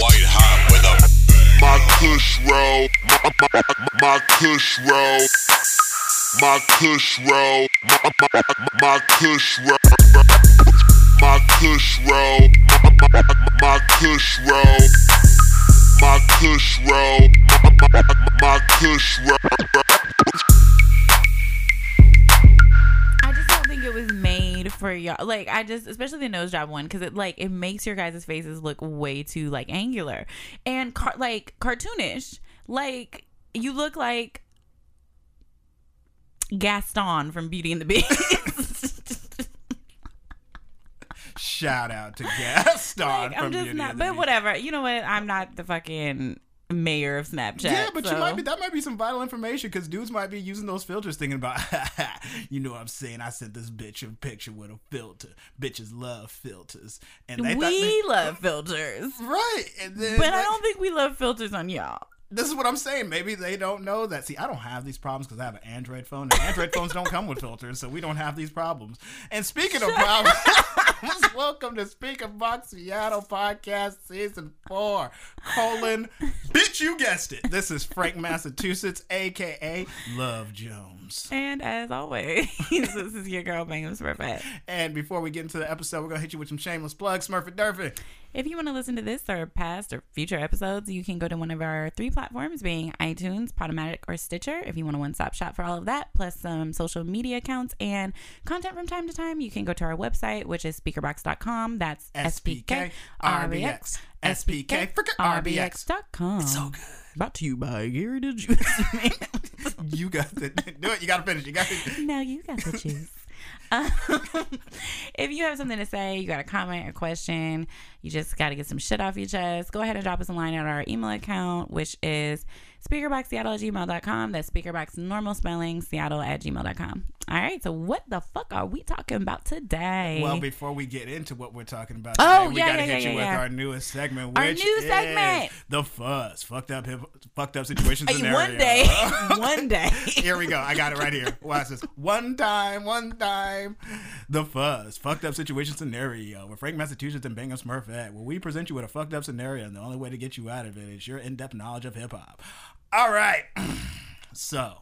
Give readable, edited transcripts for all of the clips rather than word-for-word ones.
white hot with a my kush roll, my kush roll, my kush roll, my kush roll, my kush roll, my kush roll, my kush roll, my kush roll. I just don't think it was made for y'all. Like, especially the nose job one, because it makes your guys' faces look way too like angular and cartoonish. Like, you look like Gaston from Beauty and the Beast. Shout out to Gaston I'm from just Beauty not, and the but Beast. whatever. You know what? I'm not the fucking mayor of Snapchat. Yeah, but so. that might be some vital information because dudes might be using those filters thinking about, you know what I'm saying? I sent this bitch a picture with a filter. Bitches love filters. And we love filters. Right. And then, but I don't think we love filters on y'all. This is what I'm saying. Maybe they don't know that. See, I don't have these problems because I have an Android phone. And Android phones don't come with filters, so we don't have these problems. And speaking of problems, welcome to Speaker Box Seattle Podcast Season 4, bitch, you guessed it. This is Frank Massachusetts, a.k.a. Love Jones. And as always, this is your girl, Bangum Smurfette. And before we get into the episode, we're going to hit you with some shameless plugs. Smurfette Durfee. If you want to listen to this or past or future episodes, you can go to one of our 3 platforms, being iTunes, Podomatic, or Stitcher. If you want a one-stop shop for all of that, plus some social media accounts and content from time to time, you can go to our website, which is speakerbox.com. That's SPKRBX. SPKRBX.com. It's so good. Brought to you by Gary the Juice. You got to do it. You got to finish. Now you got the juice. If you have something to say, you got a comment or question, you just got to get some shit off your chest, go ahead and drop us a line at our email account, which is speakerboxseattle@gmail.com. That's speakerbox normal spelling seattle@gmail.com. All right, so what the fuck are we talking about today? Well, before we get into what we're talking about today, we got to hit you with our newest segment, which is the fuzz. Fucked up situations scenario. One day. Here we go. I got it right here. Watch this. One time. The fuzz. Fucked up situation scenario with Frank Massachusetts and Bangum Smurfette, where we present you with a fucked up scenario, and the only way to get you out of it is your in-depth knowledge of hip-hop. All right. So.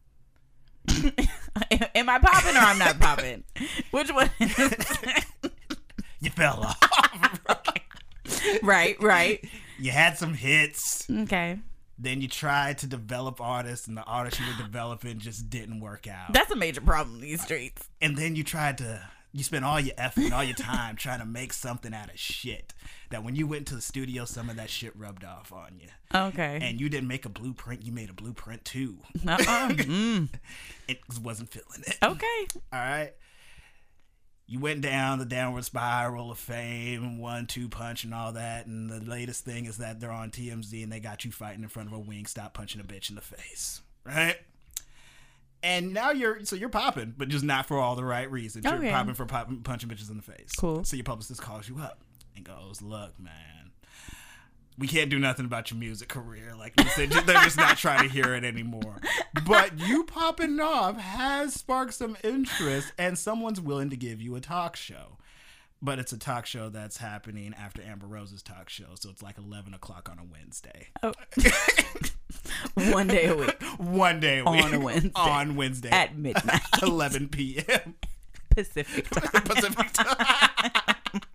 Am I popping or I'm not popping? Which one? You fell off. Right. You had some hits. Okay. Then you tried to develop artists, and the artists you were developing just didn't work out. That's a major problem in these streets. And then you spent all your effort and all your time trying to make something out of shit that when you went to the studio, some of that shit rubbed off on you. Okay. And you didn't make a blueprint, you made a blueprint too. It wasn't feeling it. Okay. All right. You went down the downward spiral of fame, 1-2 punch and all that. And the latest thing is that they're on TMZ and they got you fighting in front of a Wingstop punching a bitch in the face. Right? And now you're popping, but just not for all the right reasons. Okay. You're popping for punching bitches in the face. Cool. So your publicist calls you up and goes, look, man, we can't do nothing about your music career. Like you said, they're just not trying to hear it anymore. But you popping off has sparked some interest, and someone's willing to give you a talk show. But it's a talk show that's happening after Amber Rose's talk show, so it's like 11 o'clock on a Wednesday. Oh. One day a week. One day a week. On a Wednesday. On Wednesday. At midnight. 11 p.m. Pacific time.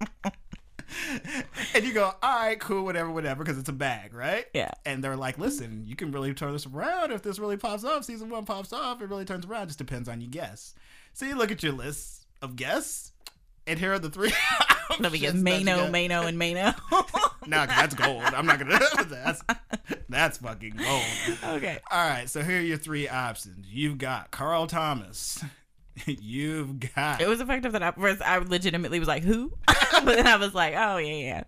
And you go, all right, cool, whatever, because it's a bag, right? Yeah. And they're like, listen, you can really turn this around. If this really pops off, season 1 pops off, it really turns around. Just depends on your guests. So you look at your list of guests, and here are the 3 Let me get Mano, and Mano. No, that's gold. I'm not going to. That's fucking gold. Okay. All right, so here are your 3 options. You've got Carl Thomas. You've got... It was effective that at first I legitimately was like, who? But then I was like, oh, yeah.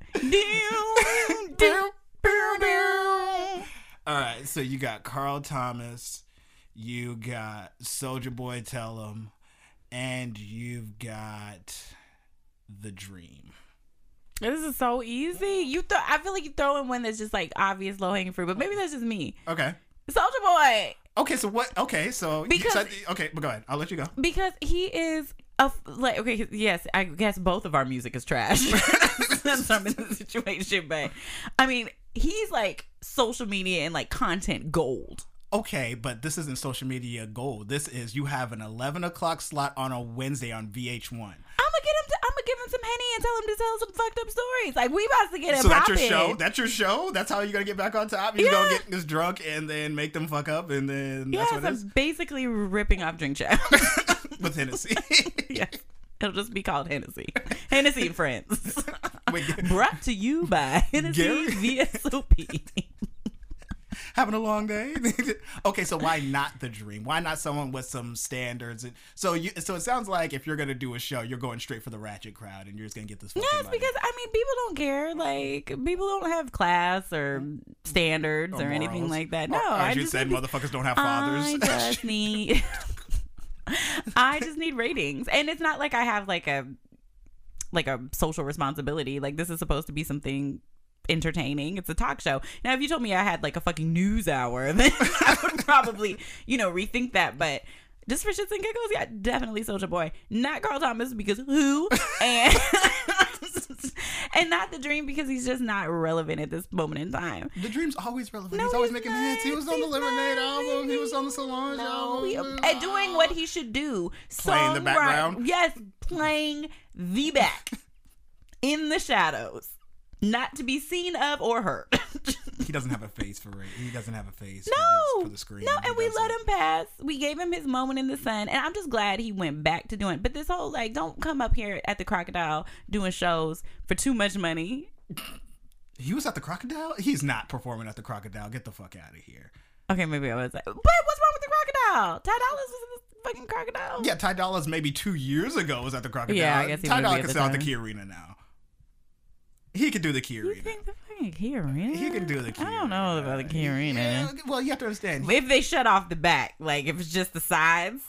All right, so you got Carl Thomas, you got Soulja Boy Tellum, and you've got The Dream. This is so easy. I feel like you throw in one that's just like obvious low hanging fruit, but maybe that's just me. Okay. Soulja Boy. Okay, so what? Okay, so because but go ahead. I'll let you go. Because he is Like, okay, yes, I guess both of our music is trash. Since I'm in the situation, but I mean, he's like social media and like content gold. Okay, but this isn't social media gold. This is you have an 11 o'clock slot on a Wednesday on VH1. I'm gonna give him some Henny and tell him to tell some fucked up stories. Like, we about to get it So that's poppin'. your show? That's your show? That's how you're gonna get back on top? You're gonna get this drunk and then make them fuck up and then that's what it is? I'm basically ripping off Drink Champs. With Hennessy. Yes. It'll just be called Hennessy. Hennessy and Friends. Wait, Brought to you by Hennessy Gary? VSOP. having a long day. Okay, so why not The Dream? Why not someone with some standards? So it sounds like if you're gonna do a show, you're going straight for the ratchet crowd, and you're just gonna get this. Yes, money. because I mean, people don't care. Like, people don't have class or standards or anything morals. like that. No, As you just said, need- motherfuckers don't have fathers. I just need. I just need ratings, and it's not like I have like a social responsibility. Like, this is supposed to be something entertaining. It's a talk show. Now, if you told me I had like a fucking news hour, then I would probably, rethink that. But just for shits and giggles, yeah, definitely Soulja Boy. Not Carl Thomas, because who? And and not The Dream, because he's just not relevant at this moment in time. The Dream's always relevant. No, he's always he's making not. hits. He was on the He's Lemonade not. album. He was on the Solange album. And doing what he should do. Playing the background? Yes, playing the back. In the shadows. Not to be seen of or heard. He doesn't have a face for it. He doesn't have a face for the screen. No, He and we doesn't. let him pass. We gave him his moment in the sun, and I'm just glad he went back to doing it. But this whole, like, don't come up here at the Crocodile doing shows for too much money. He was at the Crocodile? He's not performing at the Crocodile. Get the fuck out of here. Okay, maybe I was like, but what's wrong with the Crocodile? Ty Dolla was in the fucking Crocodile. Yeah, Ty Dolla's maybe 2 years ago was at the Crocodile. Yeah, I guess he Ty would Dolla be at can the sell at the time. Key Arena now. He could do the Key You Arena. think the fucking Key Arena? He can do the Key I don't know Arena. about the Key Arena. Yeah, well, you have to understand. If they shut off the back, like if it's just the sides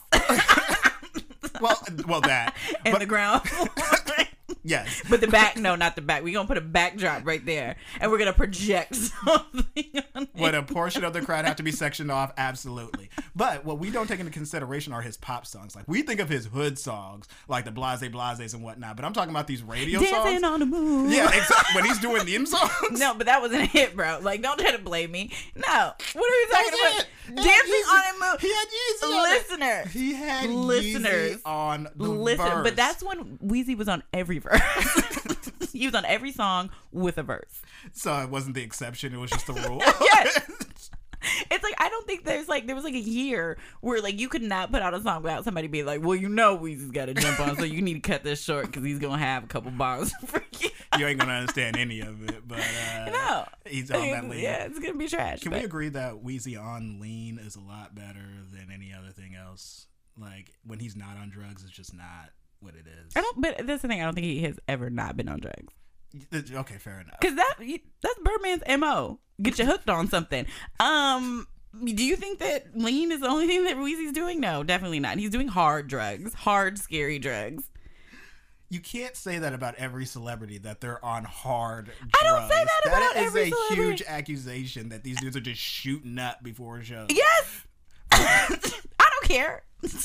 Well, that. and But the ground. yes. But the back, no, not the back. We're going to put a backdrop right there. And we're going to project something on Would it. a portion of the crowd have to be sectioned off? Absolutely. But what we don't take into consideration are his pop songs. Like, we think of his hood songs, like the Blase Blases and whatnot. But I'm talking about these radio Dancing songs. on the moon. Yeah, exactly. When he's doing them songs. No, but that wasn't a hit, bro. Like, don't try to blame me. No. What are you talking That was about? it. Dancing on the moon. He had Yeezy on it. Listeners. He had Listeners. Yeezy on the Listen, verse. but that's when Weezy was on every verse. He was on every song with a verse. So it wasn't the exception. It was just the rule. Yes. It's like, I don't think there was like a year where like you could not put out a song without somebody being like, well, Weezy's got to jump on, so you need to cut this short because he's gonna have a couple bars for you. You ain't going to understand any of it. But No, he's on that lean. yeah, it's gonna be trash. Can but- we agree that Weezy on lean is a lot better than any other thing else? Like, when he's not on drugs, it's just not what it is. But that's the thing. I don't think he has ever not been on drugs. Okay, fair enough. Because that's Birdman's MO. Get you hooked on something. Do you think that lean is the only thing that Weezy's doing? No, definitely not. He's doing hard drugs. Hard, scary drugs. You can't say that about every celebrity, that they're on hard drugs. I don't say that about That is every a celebrity. huge accusation that these dudes are just shooting up before a show. Yes! I don't care.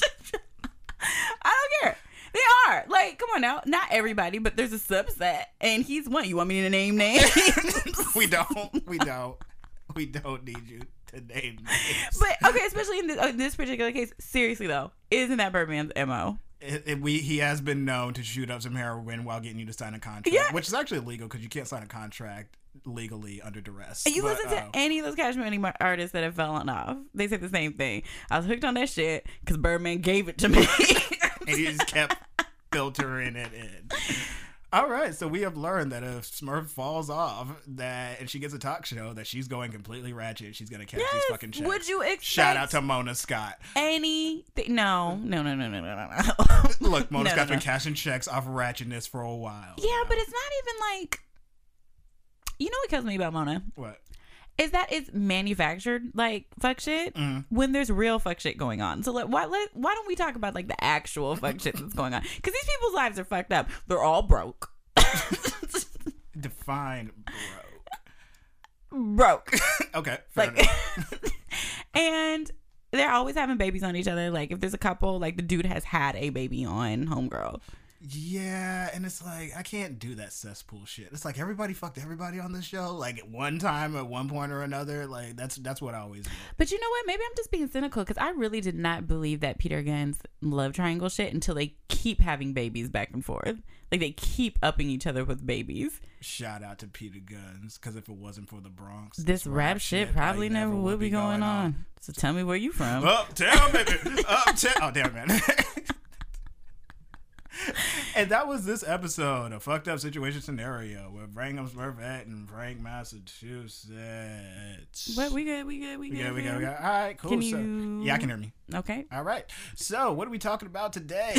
I don't care. They are. Like, come on now. Not everybody, but there's a subset. And he's one. You want me to name names? We don't. We don't. We don't need you to name names. But, okay, especially in this particular case, seriously, though, isn't that Birdman's MO? He has been known to shoot up some heroin while getting you to sign a contract, Yeah. which is actually illegal because you can't sign a contract legally under duress. And you But, listen to any of those Cash Money artists that have fallen off, they say the same thing. I was hooked on that shit because Birdman gave it to me. and he just kept filtering it in. All right, so we have learned that if Smurf falls off, and she gets a talk show, that she's going completely ratchet. She's gonna cash these fucking checks. Would you expect Shout out to Mona Scott. anything? No. Look, Mona No, Scott's no. been cashing checks off ratchetness for a while. Yeah, but it's not even like. You know what kills me about Mona? What? Is that it's manufactured like fuck shit when there's real fuck shit going on. So like, why don't we talk about like the actual fuck shit that's going on? Because these people's lives are fucked up. They're all broke. Define broke. Broke. Okay, fair Like, enough. and they're always having babies on each other. Like if there's a couple, like the dude has had a baby on homegirl. Yeah, and it's like, I can't do that cesspool shit. It's like everybody fucked everybody on this show, like at one time, at one point or another. Like that's what I always do. But you know what? Maybe I'm just being cynical because I really did not believe that Peter Gunn's love triangle shit until they keep having babies back and forth. Like they keep upping each other with babies. Shout out to Peter Guns, because if it wasn't for the Bronx, this rap shit probably never would be going on. So tell me where you from. Uptown, baby. Uptown. Oh, damn, man. And that was this episode of Fucked Up Situation Scenario with Frank Smurfette and Frank, Massachusetts. What? We good. All right, cool. Yeah, I can hear me. Okay. All right. So, what are we talking about today?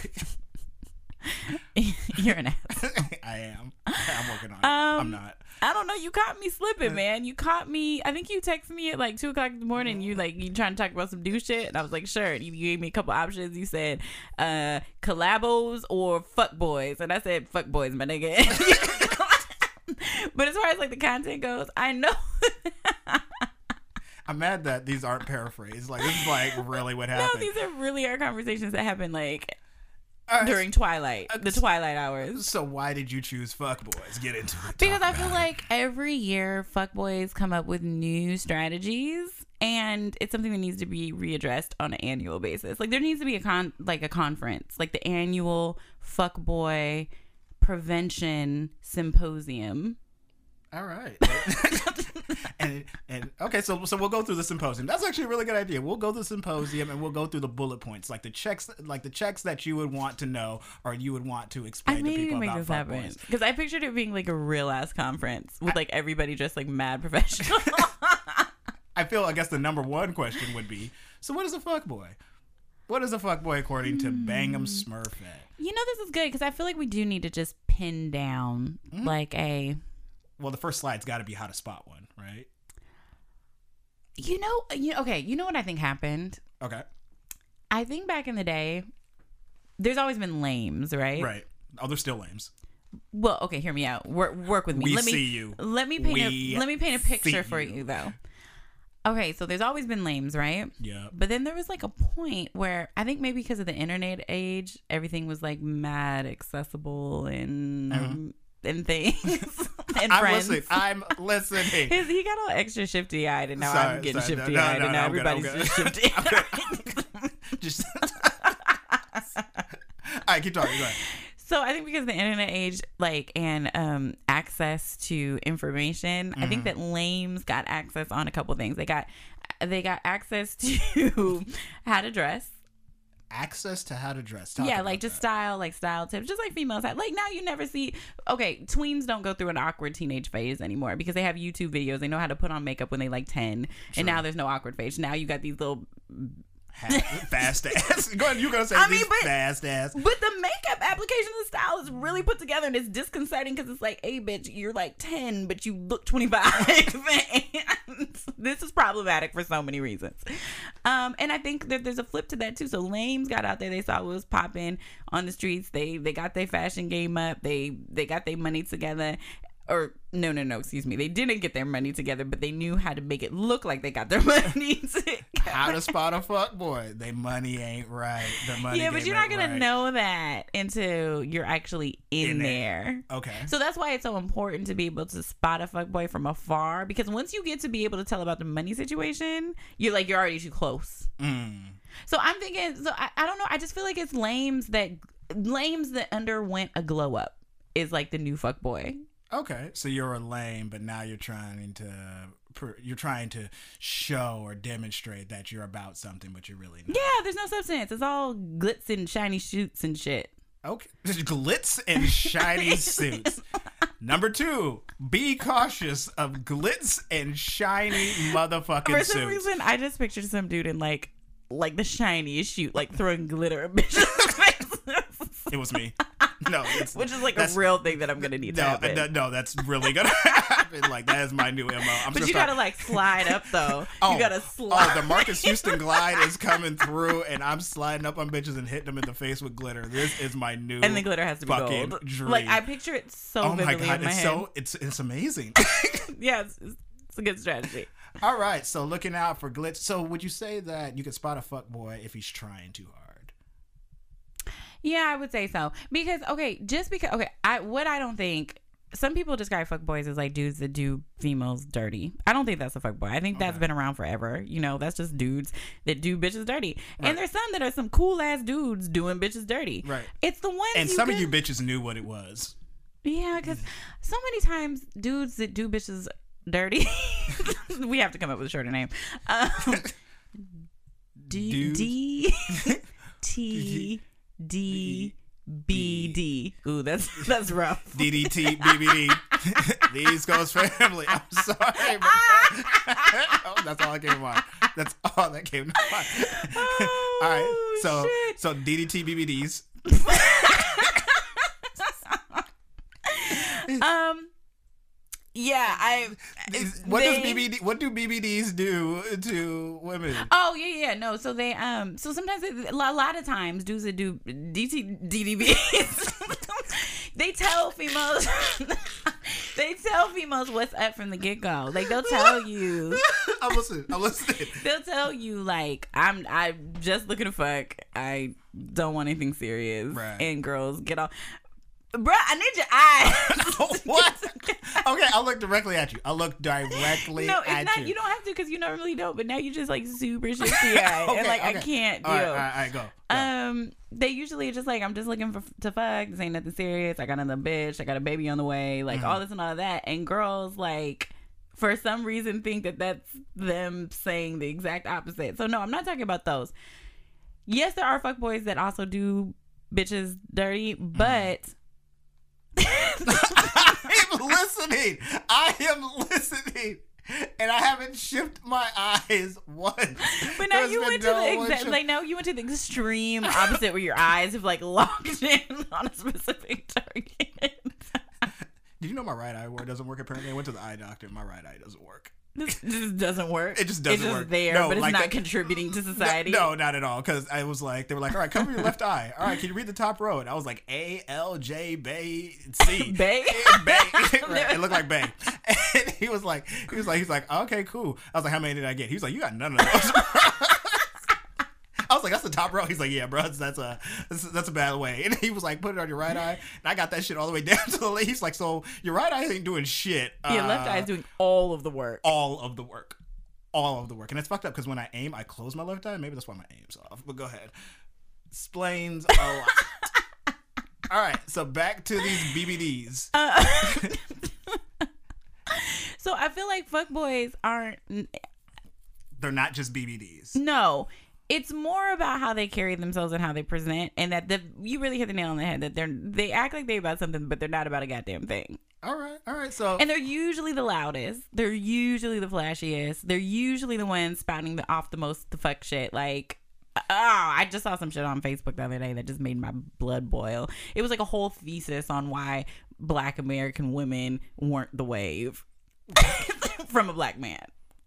You're an ass. I am. I'm working on it. I'm not. I don't know. You caught me slipping, man. You caught me. I think you texted me at like 2:00 in the morning. You trying to talk about some dude shit, and I was like, sure. You gave me a couple options. You said collabos or fuck boys, and I said fuck boys, my nigga. But as far as like the content goes, I know. I'm mad that these aren't paraphrased. Like this is like really what happened. No, these are really our conversations that happen like. During Twilight, the Twilight hours. So why did you choose fuckboys? Get into it. Because I feel like every year fuckboys come up with new strategies, and it's something that needs to be readdressed on an annual basis. Like there needs to be a conference, like the annual fuckboy prevention symposium. All right. and okay, so we'll go through the symposium. That's actually a really good idea. We'll go through the symposium and we'll go through the bullet points, like the checks that you would want to know or you would want to explain to people about fuckboys. Because I pictured it being like a real ass conference with like everybody just like mad professional. I guess the number one question would be, so what is a fuckboy? What is a fuckboy according to Bangum Smurfette? You know, this is good because I feel like we do need to just pin down like a... Well, the first slide's got to be how to spot one, right? Okay, you know what I think happened? Okay. I think back in the day, there's always been lames, right? Right. Oh, they're still lames. Well, okay, hear me out. Work with me. We see you. Let me paint a picture for you, though. Okay, so there's always been lames, right? Yeah. But then there was like a point where I think maybe because of the internet age, everything was like mad accessible and things. And I'm listening. He got all extra shifty eyed, and now I'm getting shifty eyed, and now everybody's just shifty eyed. Just all right, keep talking. Go ahead. So I think because of the internet age, like, and access to information, I think that lames got access on a couple things. They got access to how to dress. Access to how to dress. Yeah, like just style tips, just like females have. Like now you never see. Okay, tweens don't go through an awkward teenage phase anymore because they have YouTube videos. They know how to put on makeup when they like 10, and now there's no awkward phase. Now you got these little fast ass. Go ahead, you gonna say fast ass. But the makeup application and style is really put together, and it's disconcerting because it's like, hey, bitch, you're like 10, but you look 25. And this is problematic for so many reasons. And I think that there's a flip to that too. So lames got out there, they saw what was popping on the streets. They got their fashion game up. They got their money together. Or no, excuse me. They didn't get their money together, but they knew how to make it look like they got their money together. How to spot a fuckboy. Their money ain't right. Their money yeah, but you're not going to know that until you're actually in there. Okay. So that's why it's so important to be able to spot a fuckboy from afar, because once you get to be able to tell about the money situation, you're already too close. So I'm thinking, I don't know. I just feel like it's lames that underwent a glow up is like the new fuckboy. Okay, so you're a lame, but now you're trying to show or demonstrate that you're about something, but you're really not. Yeah, there's no substance. It's all glitz and shiny suits and shit. Okay, glitz and shiny suits. Number 2, be cautious of glitz and shiny motherfucking suits. For some reason, I just pictured some dude in like the shiniest shoot, like throwing glitter at bitches' faces. It was me. No, which is like a real thing that I'm gonna need to happen. No, that's really gonna happen. Like that is my new MO. But you gotta like slide up though. You gotta slide. Oh, the Marcus Houston glide is coming through, and I'm sliding up on bitches and hitting them in the face with glitter. This is my new. And the glitter has to be fucking gold. dream. Like I picture it so vividly in my head. It's amazing. Yeah, It's a good strategy. All right, so looking out for glitch. So would you say that you could spot a fuckboy if he's trying too hard? Yeah, I would say so. Because, I don't think, some people describe fuckboys as like dudes that do females dirty. I don't think that's a fuckboy. I think that's been around forever. You know, that's just dudes that do bitches dirty. Right. And there's some that are some cool ass dudes doing bitches dirty. Right. It's the ones and some of you bitches knew what it was. Yeah, because so many times dudes that do bitches dirty, we have to come up with a shorter name. DDTBBD. Ooh, that's rough. DDT BBD. The East Coast family. I'm sorry. That's all that came to mind. That's all that came to mind. Oh, all right. So DDT BBDs. Yeah, what do BBDs do to women? Oh yeah, no. So they so sometimes a lot of times dudes that do DDBs they tell females what's up from the get go. Like they'll tell you. I'm listening. They'll tell you like I'm just looking to fuck. I don't want anything serious. Right. And girls get off. Bruh, I need your eyes. What? Okay, I'll look directly at you. I'll look directly at you. You don't have to because you normally don't, but now you're just like super shifty eyed. And like, I can't deal. All right, go. They usually just like, I'm just looking to fuck. This ain't nothing serious. I got another bitch. I got a baby on the way. Like, all this and all of that. And girls, like, for some reason think that that's them saying the exact opposite. So, no, I'm not talking about those. Yes, there are fuckboys that also do bitches dirty, but... I am listening, and I haven't shifted my eyes once. But now you went to the extreme opposite, where your eyes have like locked in on a specific target. Did you know my right eye doesn't work? Apparently, I went to the eye doctor, and my right eye doesn't work. This just doesn't work. It just doesn't work. It's just there, but it's not contributing to society. No, not at all. Because I was like, they were like, all right, cover your left eye. All right, can you read the top row? And I was like, A-L-J, Bay, C. Bay? Bay. Right. It looked like Bay. And he was like, okay, cool. I was like, how many did I get? He was like, you got none of those. I was like, that's the top row. He's like, yeah, bro, that's a bad way. And he was like, put it on your right eye. And I got that shit all the way down to the left. He's like, so your right eye ain't doing shit. Your left eye is doing all of the work. All of the work. And it's fucked up because when I aim, I close my left eye. Maybe that's why my aim's off. But go ahead. Explains a lot. All right, so back to these BBDs. So I feel like fuckboys aren't... They're not just BBDs. No. It's more about how they carry themselves and how they present, and that you really hit the nail on the head, that they act like they're about something, but they're not about a goddamn thing. All right. So, and they're usually the loudest. They're usually the flashiest. They're usually the ones spouting the most the fuck shit. Like, I just saw some shit on Facebook the other day that just made my blood boil. It was like a whole thesis on why Black American women weren't the wave from a black man.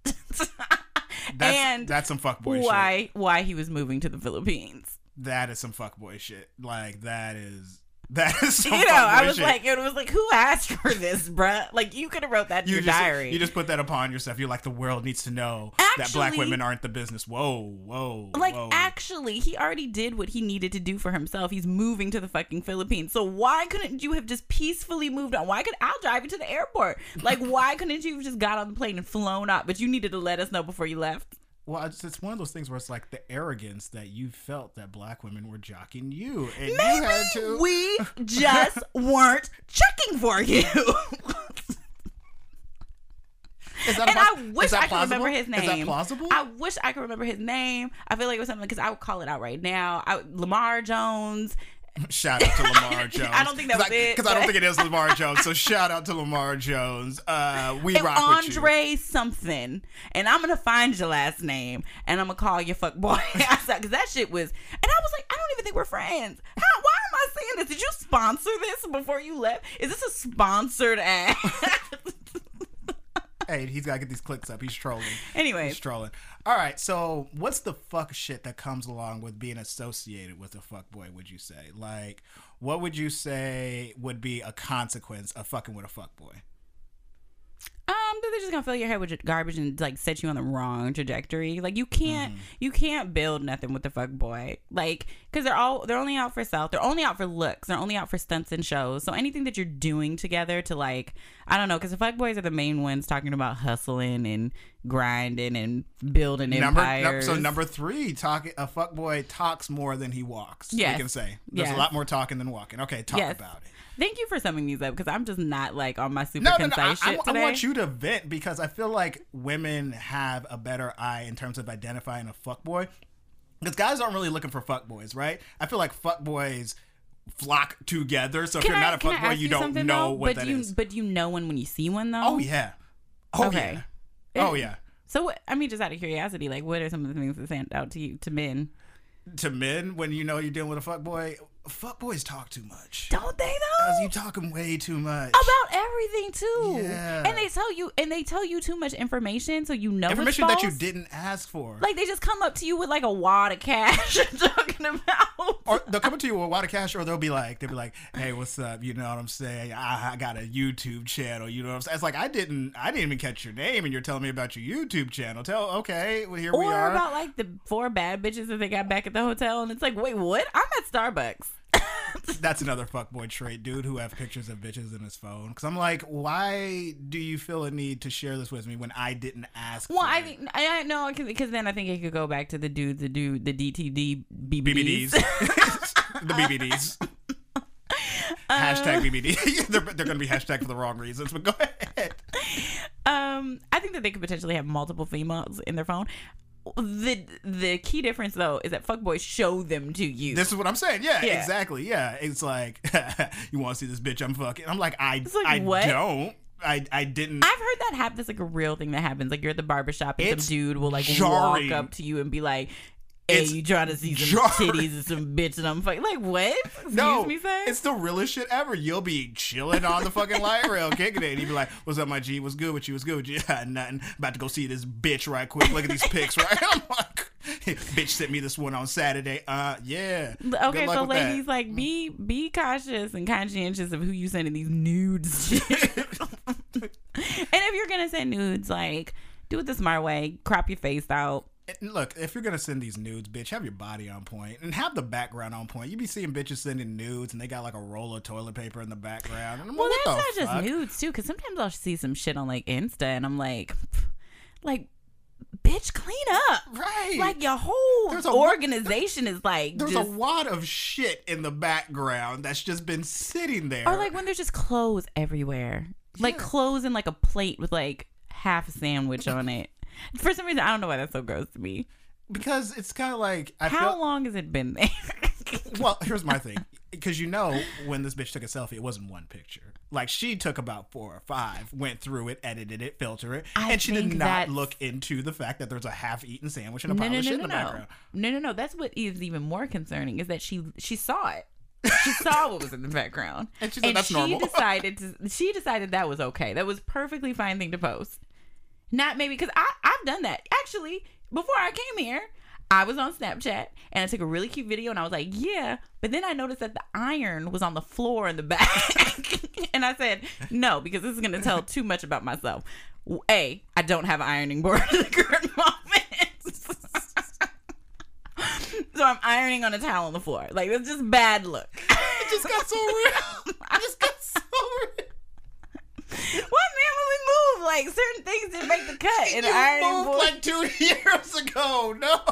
That's some fuckboy shit. Why he was moving to the Philippines. That is some fuckboy shit. Like, that is some fuckboy shit. It was like, who asked for this, bruh? Like, you could have wrote that in your diary. You just put that upon yourself. You're like, the world needs to know that black women aren't the business. Whoa. Actually, he already did what he needed to do for himself. He's moving to the fucking Philippines. So why couldn't you have just peacefully moved on? I'll drive you to the airport. Like, why couldn't you have just got on the plane and flown up? But you needed to let us know before you left. Well, it's one of those things where it's like the arrogance that you felt that black women were jocking you. And maybe you had to... we just weren't checking for you. I wish I could remember his name. Is that plausible? I wish I could remember his name. I feel like it was something, because I would call it out right now. Lamar Jones. Shout out to Lamar Jones. I don't think that was it. Because I don't think it is Lamar Jones. So shout out to Lamar Jones. We rock with you. Andre something. And I'm going to find your last name. And I'm going to call you fuckboy. Because that shit was... And I was like, I don't even think we're friends. Why am I saying this? Did you sponsor this before you left? Is this a sponsored ad? Hey, he's got to get these clicks up. He's trolling. Anyway. He's trolling. All right, so what's the fuck shit that comes along with being associated with a fuckboy, would you say? Like, what would you say would be a consequence of fucking with a fuckboy? That they just gonna fill your head with garbage and like set you on the wrong trajectory. Like you can't build nothing with the fuck boy. Like because they're only out for self. They're only out for looks. They're only out for stunts and shows. So anything that you're doing together to like, I don't know, because the fuck boys are the main ones talking about hustling and grinding and building empires. So number 3, a fuck boy talks more than he walks. Yes. We can say there's a lot more talking than walking. Okay, talk about it. Thank you for summing these up because I'm just not like on my super concise shit today. I want you to vent because I feel like women have a better eye in terms of identifying a fuckboy. Because guys aren't really looking for fuckboys, right? I feel like fuckboys flock together. So if you're not a fuckboy, you don't know what that is. But you know when you see one though? Oh yeah. Okay. Oh yeah. So I mean, just out of curiosity, like what are some of the things that stand out to you, to men? To men, when you know you're dealing with a fuckboy, fuckboys talk too much. Don't they though? Because you talking way too much about everything too. Yeah. And they tell you too much information, so you know information it's false. that you didn't ask for. Like they just come up to you with like a wad of cash talking about. Or they'll come up to you with a wad of cash, or they'll be like, hey, what's up? You know what I'm saying? I got a YouTube channel. You know what I'm saying? It's like I didn't even catch your name, and you're telling me about your YouTube channel. Okay, well here we are. Or about like the 4 bad bitches that they got back at the hotel, and it's like, wait, what? I'm at Starbucks. That's another fuckboy trait, dude, who have pictures of bitches in his phone. Because I'm like, why do you feel a need to share this with me when I didn't ask? Well, I think I know because then I think it could go back to the DTD BBDs. The BBDs. Hashtag BBD. They're going to be hashtag for the wrong reasons, but go ahead. I think that they could potentially have multiple females in their phone. The key difference though is that fuckboys show them to you. This is what I'm saying. Yeah. Exactly. Yeah, it's like you want to see this bitch I'm fucking. I'm like, I what? don't. I didn't. I've heard that happen. That's like a real thing that happens. Like you're at the barbershop and some dude will like jarring. walk up to you and be like, hey, you trying to see some titties and some bitch, and I'm fucking like, what? Excuse me, sir? It's the realest shit ever. You'll be chilling on the fucking light rail, kicking it, and you'll be like, what's up, my G? What's good with you? What's good with you? Nothing. About to go see this bitch right quick. Look at these pics, right? I'm like, bitch sent me this one on Saturday. Yeah. Okay, so ladies, that. Like, be cautious and conscientious of who you sending these nudes to. And if you're gonna send nudes, like, do it the smart way. Crop your face out. Look, if you're gonna send these nudes, bitch, have your body on point and have the background on point. You be seeing bitches sending nudes and they got like a roll of toilet paper in the background. And well, that's not just nudes too, because sometimes I'll see some shit on like Insta and I'm like, bitch, clean up. Right. Like your whole organization is like there's a wad of shit in the background that's just been sitting there. Or like when there's just clothes everywhere, like clothes in like a plate with like half a sandwich on it. For some reason, I don't know why that's so gross to me. Because it's kind of like... How long has it been there? Well, here's my thing. Because when this bitch took a selfie, it wasn't one picture. Like, she took about 4 or 5, went through it, edited it, filtered it, and she did not look into the fact that there's a half-eaten sandwich and a pile of shit in the background. No. That's what is even more concerning, is that she saw it. She saw what was in the background. And she said, that's normal. She decided that was okay. That was perfectly fine thing to post. Not maybe, because I've done that. Actually, before I came here, I was on Snapchat and I took a really cute video and I was like, yeah. But then I noticed that the iron was on the floor in the back. And I said, no, because this is going to tell too much about myself. A, I don't have an ironing board at the current moment. So I'm ironing on a towel on the floor. Like, it's just bad look. It just got so real. It just got so real. What, man, when we moved, like, certain things didn't make the cut in the ironing board. Like 2 years ago.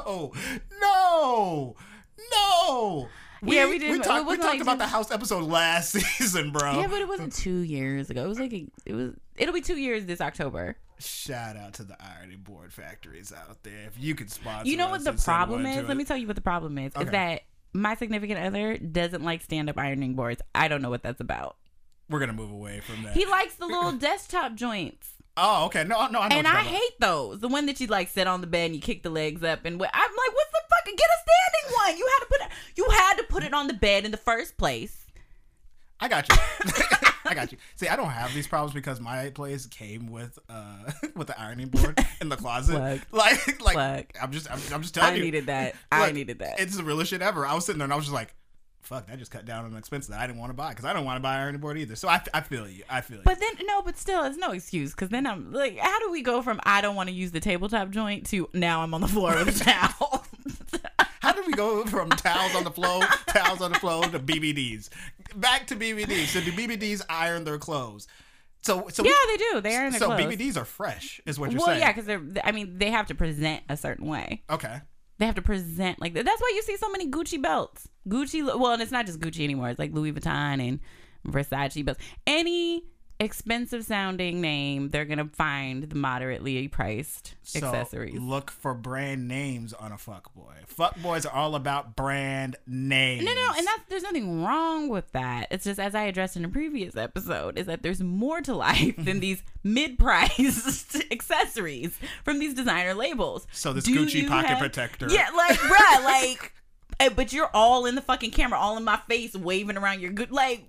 No. Yeah, we did. We talked about the house episode last season, bro. Yeah, but it wasn't 2 years ago. It was like it'll be 2 years this October. Shout out to the ironing board factories out there. If you could sponsor. You know what the problem is? Let me tell you what the problem is. Okay. Is that my significant other doesn't like stand-up ironing boards. I don't know what that's about. We're gonna move away from that. He likes the little desktop joints. Oh, okay. No, I know. And I hate those. The one that you like sit on the bed and you kick the legs up and I'm like, what's the fuck? Get a standing one. You had to put it on the bed in the first place. I got you. I got you. See, I don't have these problems because my place came with the ironing board in the closet. Like I'm just telling you. I needed that. It's the realest shit ever. I was sitting there and I was just like, fuck, that just cut down on an expense that I didn't want to buy because I don't want to buy ironing board either. So I feel you. But then but still, it's no excuse because then I'm like, how do we go from I don't want to use the tabletop joint to now I'm on the floor with a towel? How did we go from towels on the floor to BBDs? Back to BBDs. So do BBDs iron their clothes? So yeah, they do. They iron their clothes. So BBDs are fresh, is what you're saying. Well, yeah, because they have to present a certain way. Okay. They have to present like that. That's why you see so many Gucci belts. Well, and it's not just Gucci anymore. It's like Louis Vuitton and Versace belts. Any expensive sounding name, they're going to find the moderately priced accessories. Look for brand names on a fuckboy. Fuckboys are all about brand names. No, and there's nothing wrong with that. It's just, as I addressed in a previous episode, is that there's more to life than these mid-priced accessories from these designer labels. So this Gucci pocket protector. Yeah, like, bruh, like, but you're all in the fucking camera, all in my face, waving around your good, like,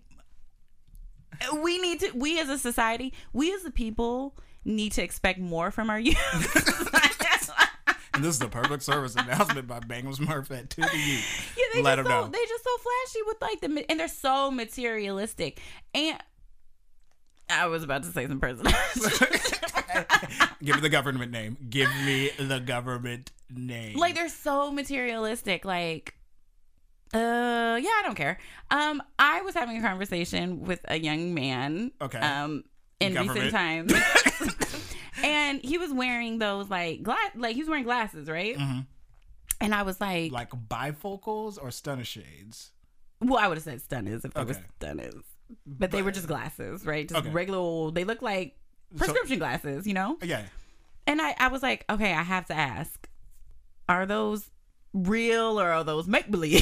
we as a society, we as the people need to expect more from our youth. And this is a public service announcement by Bangles Murphy to the youth. Yeah, they Let just them know. They just so flashy with like and they're so materialistic. And I was about to say some personal. Give me the government name. Give me the government name. Like they're so materialistic. Like, yeah, I don't care. I was having a conversation with a young man. Okay. In recent times. And he was wearing those like he was wearing glasses, right? Mm-hmm. And I was like bifocals or stunner shades? Well, I would have said stunners if they were stunners. But they were just glasses, right? Just regular old, they look like prescription glasses, you know? Yeah. And I was like, okay, I have to ask, are those real or are those make-believe?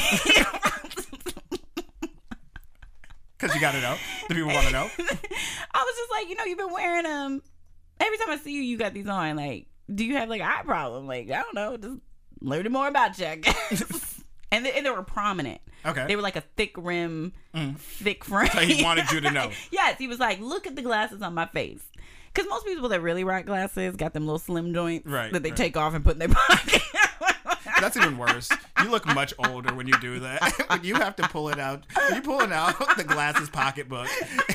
Because you got to know. The people want to know. I was just like, you've been wearing them. Every time I see you, you got these on. Like, do you have like an eye problem? Like, I don't know. Just learning more about you, I guess. and they were prominent. Okay. They were like a thick rim, thick frame. So he wanted you to know. Yes. He was like, look at the glasses on my face. Because most people that really rock glasses got them little slim joints that they take off and put in their pocket. That's even worse. You look much older when you do that. When you have to pull it out. When you're pulling out the glasses pocketbook.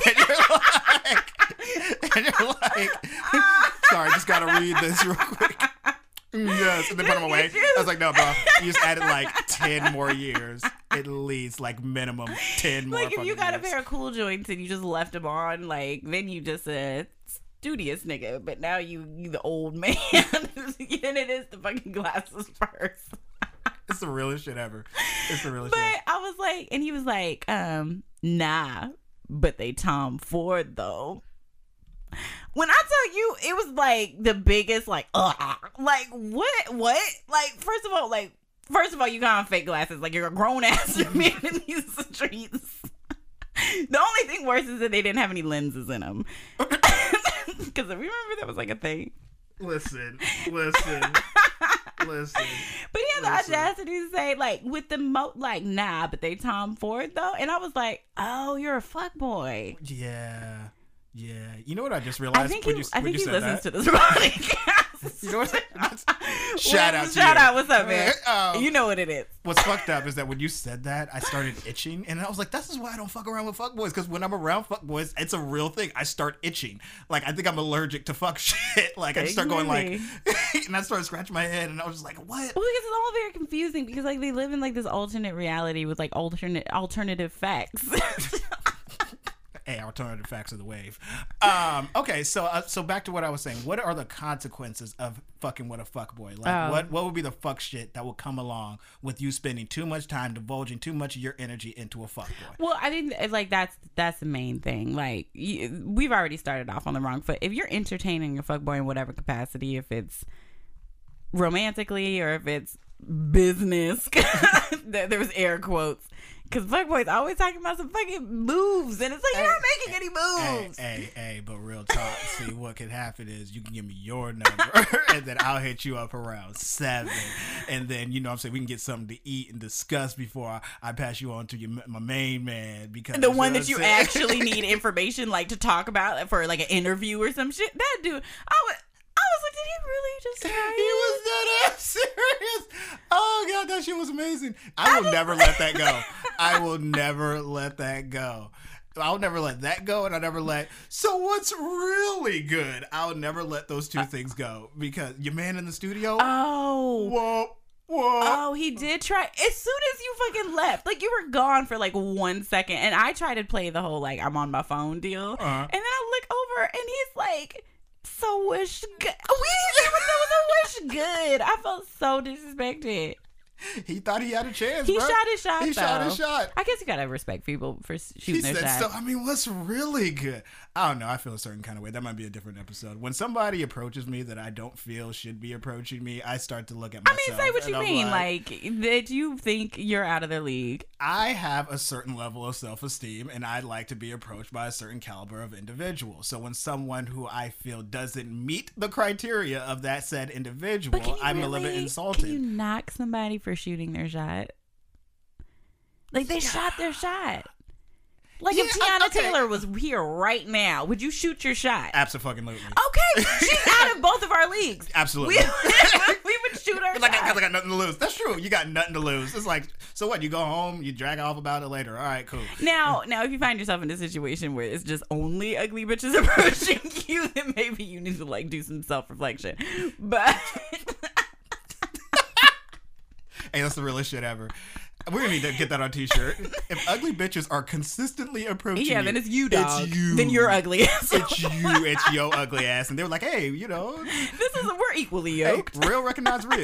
And you're like, sorry, just got to read this real quick. Yes, and then put them away. I was like, no, bro. You just added like 10 more years. At least, like minimum 10 more. Like if you got a pair of cool joints and you just left them on, like then you just a studious nigga. But now you the old man. And it is the fucking glasses first. It's the realest shit ever. It's the realest shit. But I was like, and he was like, nah, but they Tom Ford though. When I tell you, it was like the biggest, like what? Like, first of all, you got on fake glasses. Like, you're a grown ass man in these streets. The only thing worse is that they didn't have any lenses in them. Because remember that was like a thing. Listen. But he had the audacity to say, like, with the nah, but they Tom Ford though. And I was like, oh, you're a fuckboy. Yeah. You know what I just realized? I think he listens to this podcast. You know what? Shout out. What's up, man? You know what it is. What's fucked up is that when you said that, I started itching, and I was like, "This is why I don't fuck around with fuckboys." Because when I'm around fuckboys, it's a real thing. I start itching. Like I think I'm allergic to fuck shit. Like I just start going like, and I started scratching my head, and I was just like, "What?" Well, because it's all very confusing because like they live in like this alternate reality with like alternative facts. Hey, alternative facts of the wave. Okay, so back to what I was saying. What are the consequences of fucking with a fuckboy? Like, what would be the fuck shit that will come along with you spending too much time divulging too much of your energy into a fuckboy? Well, I think like that's the main thing. Like, we've already started off on the wrong foot. If you're entertaining a fuckboy in whatever capacity, if it's romantically or if it's business, there was air quotes. Because fuckboys always talking about some fucking moves. And it's like, you're not making any moves. Hey, but real talk. See, what could happen is you can give me your number. And then I'll hit you up around 7. And then, you know what I'm saying, we can get something to eat and discuss before I pass you on to my main man. Because the one that you actually need information, like, to talk about for, like, an interview or some shit. That dude, I was like, he really just try He it? was dead ass serious. Oh god, that shit was amazing. I will never let that go. I will never let that go. I'll never let that go, and I'll never let. So what's really good? I'll never let those two things go because your man in the studio. Oh. Whoa. Oh, he did try. As soon as you fucking left, like you were gone for like 1 second, and I tried to play the whole like I'm on my phone deal, and then I look over and he's like, "So wish good." We didn't even know it was a wish good. I felt so disrespected. He thought he had a chance. He bro. shot his shot. He shot his shot. I guess you gotta respect people for shooting He their said, shot. so, I mean, what's really good? I don't know. I feel a certain kind of way. That might be a different episode. When somebody approaches me that I don't feel should be approaching me, I start to look at I myself. mean, say what you and I'm mean, like that you think you're out of the league. I have a certain level of self-esteem, and I'd like to be approached by a certain caliber of individual. So when someone who I feel doesn't meet the criteria of that said individual, But can you I'm a little bit really- insulted. Can you knock somebody for shooting their shot? Like they shot their shot. Like if Yeah, Tiana okay. Taylor was here right now, would you shoot your shot? Absolutely. Okay, she's out of both of our leagues. Absolutely. We would shoot our Like, shot. I got nothing to lose. That's true. You got nothing to lose. It's like, so what? You go home, you drag off about it later. All right, cool. Now, if you find yourself in a situation where it's just only ugly bitches approaching you, then maybe you need to like do some self-reflection. But Hey, that's the realest shit ever. We're gonna need to get that on a t-shirt. If ugly bitches are consistently approaching yeah, you, then it's you, dog. It's you. Then you're ugly. It's you. It's your ugly ass. And they were like, hey, We're equally hey, yoked. real recognize real.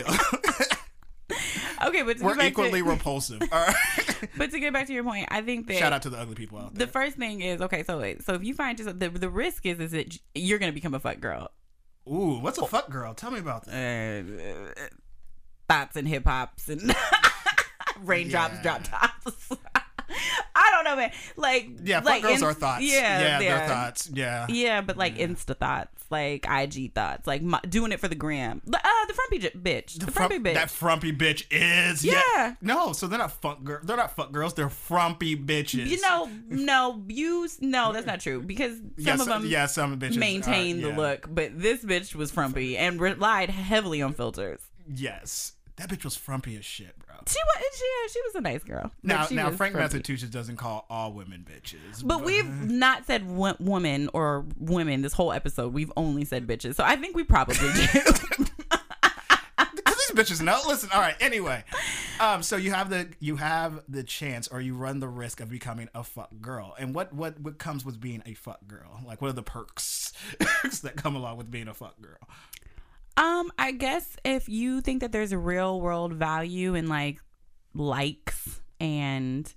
Okay, but to We're get back equally to, repulsive. All right. But to get back to your point, I think that Shout out to the ugly people out there. the first thing is okay. So if you find yourself, the risk is that you're gonna become a fuck girl. Ooh, what's a fuck girl? Tell me about that. Thoughts and hip hops and raindrops, Yeah. drop tops. I don't know, man. Like Yeah, fuck like girls are thoughts. Yeah, they're thoughts. Yeah. Yeah, but like Insta thoughts, like IG thoughts, like doing it for the gram. The frumpy bitch, the frumpy bitch. That frumpy bitch is. Yeah. No, so they're not fuck girls. They're not fuck girls. They're frumpy bitches. No, that's not true because some of them some bitches maintain the yeah. look, but this bitch was frumpy and relied heavily on filters. Yes, that bitch was frumpy as shit, bro. She was a nice girl. But she Now was Frank frumpy. Massachusetts doesn't call all women bitches, But we've not said woman or women this whole episode. We've only said bitches. So I think we probably do. because these bitches know. Listen, all right. Anyway, so you have the chance, or you run the risk of becoming a fuck girl. And what comes with being a fuck girl? Like, what are the perks that come along with being a fuck girl? I guess if you think that there's a real world value in like likes and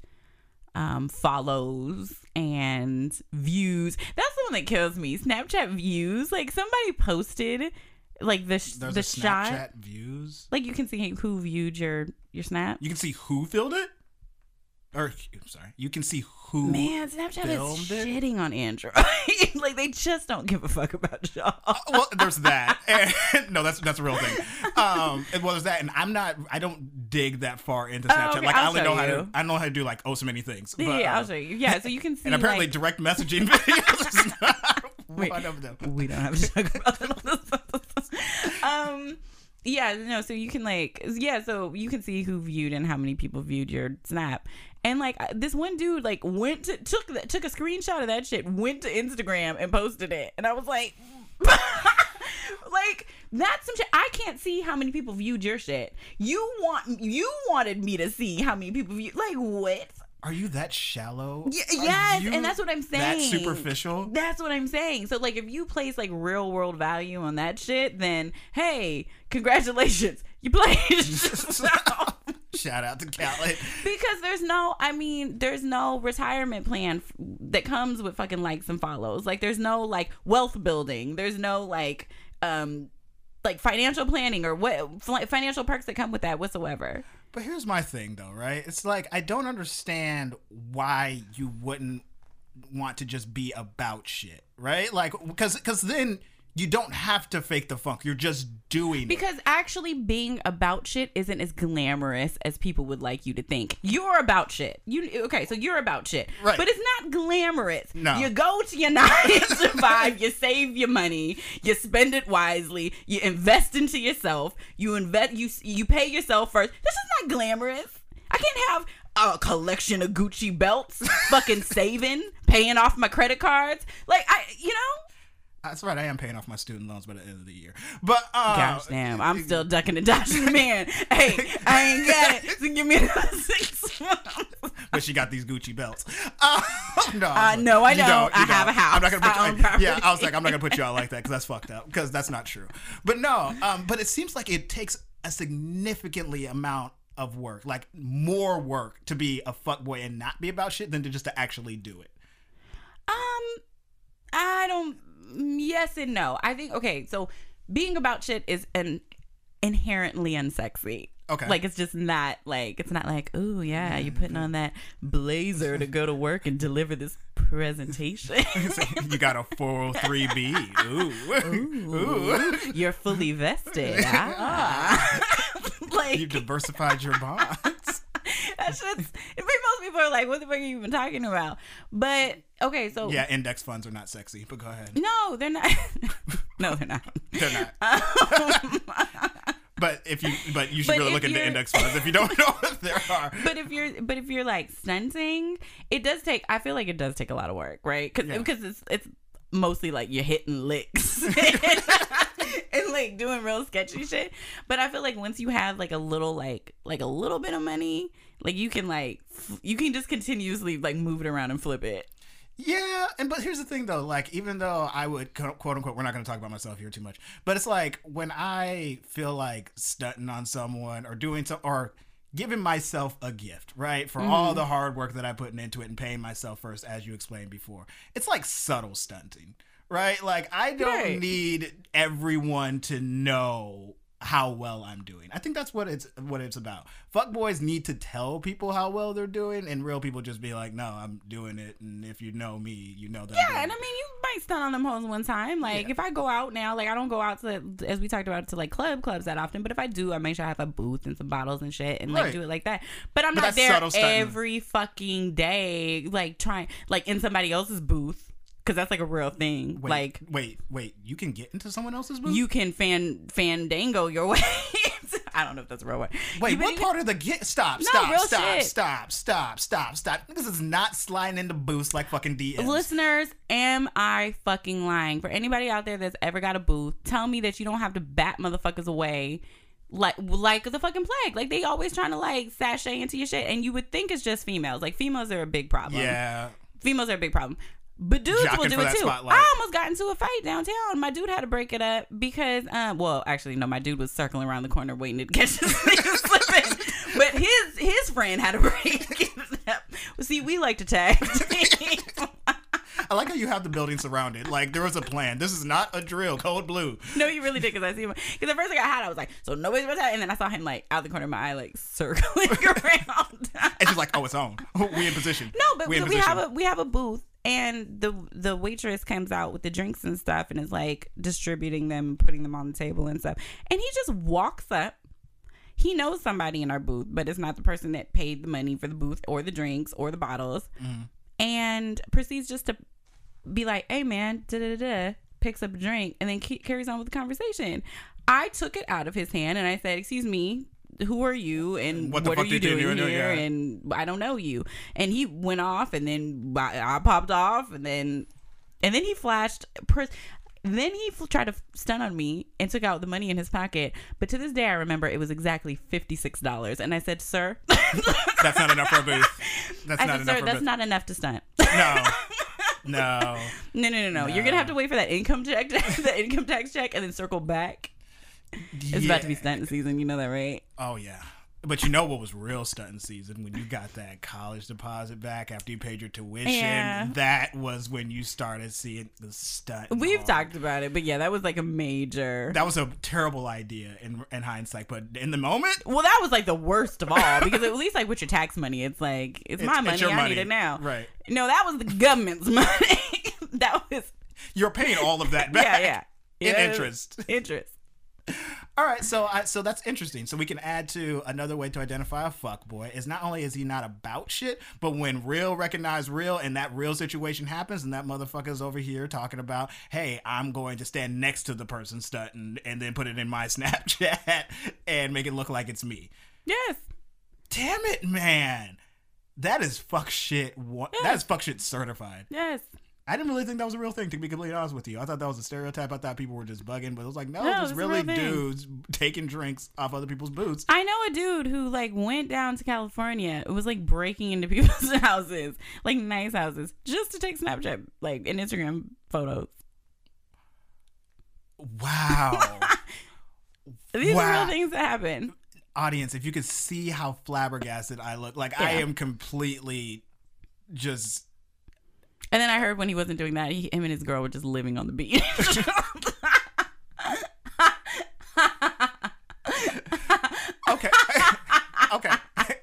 follows and views, that's the one that kills me. Snapchat views, like somebody posted like There's the a shot, Snapchat views. like you can see who viewed your snap. You can see who filled it. Or I'm sorry, you can see who. Man, Snapchat is filmed it? shitting on Android. Like they just don't give a fuck about y'all. Well, there's that. And, no, that's a real thing. And well, there's that, and I don't dig that far into Snapchat. okay, Like I I'll only show know how you. to. I know how to do like so many things. But, Yeah, I'll show you. Yeah, so you can see. And apparently, like, direct messaging videos is not one of them. we don't have to talk about that on this. Yeah, no, so you can so you can see who viewed and how many people viewed your snap. And like this one dude like took a screenshot of that shit, went to Instagram and posted it. And I was like like that's some shit. I can't see how many people viewed your shit. You wanted me to see how many people viewed, like what? Are you that shallow? Yes, and that's what I'm saying. That superficial? That's what I'm saying. So, like, if you place, like, real world value on that shit, then, hey, congratulations. You played. Shout out to Khaled. Because there's no retirement plan that comes with fucking likes and follows. Like, there's no, like, wealth building. There's no, like financial planning or what financial perks that come with that whatsoever. But here's my thing, though, right? It's like, I don't understand why you wouldn't want to just be about shit, right? Like, because then You don't have to fake the funk. You're just doing because it. actually being about shit isn't as glamorous as people would like you to think. You're about shit. So you're about shit. Right. But it's not glamorous. No. You go to your 9 to 5, you save your money, you spend it wisely, you invest into yourself, you pay yourself first. This is not glamorous. I can't have a collection of Gucci belts, fucking saving, paying off my credit cards. Like, That's right. I am paying off my student loans by the end of the year. But gosh damn, I'm still ducking and dodging, man. Hey, I ain't got it. So give me another 6 months. But she got these Gucci belts. No, I don't. I have a house. I'm not gonna put property. I was like, I'm not gonna put you out like that because that's fucked up. Because that's not true. But no. But it seems like it takes a significantly amount of work, like more work, to be a fuckboy and not be about shit than to actually do it. I don't. Yes and no. I think, okay, so being about shit is inherently unsexy. Okay. Like, it's just not like, it's not like, ooh, yeah, you're putting on that blazer to go to work and deliver this presentation. You got a 403B. Ooh. You're fully vested. Like, You've diversified your bonds. That shit's, most people are like, what the fuck are you even talking about? But, okay, so. Yeah, index funds are not sexy, but go ahead. No, they're not. No, they're not. They're not. But you should really look into index funds if you don't know what there are. But if you're like stunting, I feel like it does take a lot of work, right? Because it's mostly like you're hitting licks and like doing real sketchy shit. But I feel like once you have like a little bit of money, like you can just continuously like move it around and flip it. Yeah, but here's the thing though, like even though I would quote unquote, we're not going to talk about myself here too much, but it's like when I feel like stunting on someone or doing or giving myself a gift, right, for all the hard work that I put into it and paying myself first, as you explained before, it's like subtle stunting, right? Like I don't need everyone to know how well I'm doing. I think that's what it's about. Fuckboys need to tell people how well they're doing, and real people just be like, no, I'm doing it, and if you know me, you know that. Yeah, and I mean, you might stun on them hoes one time. Like, if I go out now, like, I don't go out to, as we talked about, to like clubs that often, but if I do, I make sure I have a booth and some bottles and shit and like do it like that. But I'm not there every fucking day, like trying, like in somebody else's booth. Because that's like a real thing. Wait. You can get into someone else's booth? You can fandango your way. I don't know if that's a real word. Wait, what part of the get? Stop. This is not sliding into booths like fucking DMs. Listeners, am I fucking lying? For anybody out there that's ever got a booth, tell me that you don't have to bat motherfuckers away like the fucking plague. Like, they always trying to like sashay into your shit, and you would think it's just females. Like, females are a big problem. Yeah. Females are a big problem. But dudes will do it too. Spotlight. I almost got into a fight downtown. My dude had to break it up because, actually, no, my dude was circling around the corner waiting to catch this nigga slipping. But his friend had to break it up. Well, see, we like to tag. I like how you have the building surrounded. Like, there was a plan. This is not a drill. Code blue. No, you really did, because I see him. Because the first thing I had, I was like, so nobody's about to. And then I saw him, like, out the corner of my eye, like, circling around. And she's like, oh, it's on. We in position. No, but we have a booth. And the waitress comes out with the drinks and stuff and is like distributing them, putting them on the table and stuff. And he just walks up. He knows somebody in our booth, but it's not the person that paid the money for the booth or the drinks or the bottles. And proceeds just to be like, hey man, picks up a drink and then carries on with the conversation. I took it out of his hand and I said, excuse me, who are you and what are you doing here? Yeah. And I don't know you. And he went off, and then I popped off, and then he flashed. Then he tried to stun on me and took out the money in his pocket. But to this day, I remember it was exactly $56. And I said, sir, that's not enough for a booth. That's not enough to stunt. No. You're gonna have to wait for that income tax check, and then circle back. It's about to be stunting season, you know that, right? Oh yeah. But you know what was real stunting season? When you got that college deposit back after you paid your tuition. Yeah. That was when you started seeing the stunt. We've talked about it, but yeah, that was like a major. That was a terrible idea in hindsight, but in the moment, well, that was like the worst of all, because at least like with your tax money, it's like it's my money. I need it now. Right? No, that was the government's money. That was. You're paying all of that back. Yeah. interest. Interest. All right, so that's interesting. So we can add to another way to identify a fuckboy is not only is he not about shit, but when real recognize real and that real situation happens and that motherfucker's over here talking about, hey, I'm going to stand next to the person stunting and then put it in my Snapchat and make it look like it's me. Yes. Damn it, man. That is fuck shit. That is fuck shit certified. Yes. I didn't really think that was a real thing, to be completely honest with you. I thought that was a stereotype. I thought people were just bugging, but it was like, no, No, it's it's really a real thing. dudes taking drinks off other people's boots. I know a dude who like went down to California. It was like breaking into people's houses, like nice houses, just to take Snapchat like and Instagram photos. Wow. These Wow. are real things that happen. Audience, if you could see how flabbergasted I look, like I am completely just... And then I heard when he wasn't doing that, him and his girl were just living on the beach. Okay. Okay.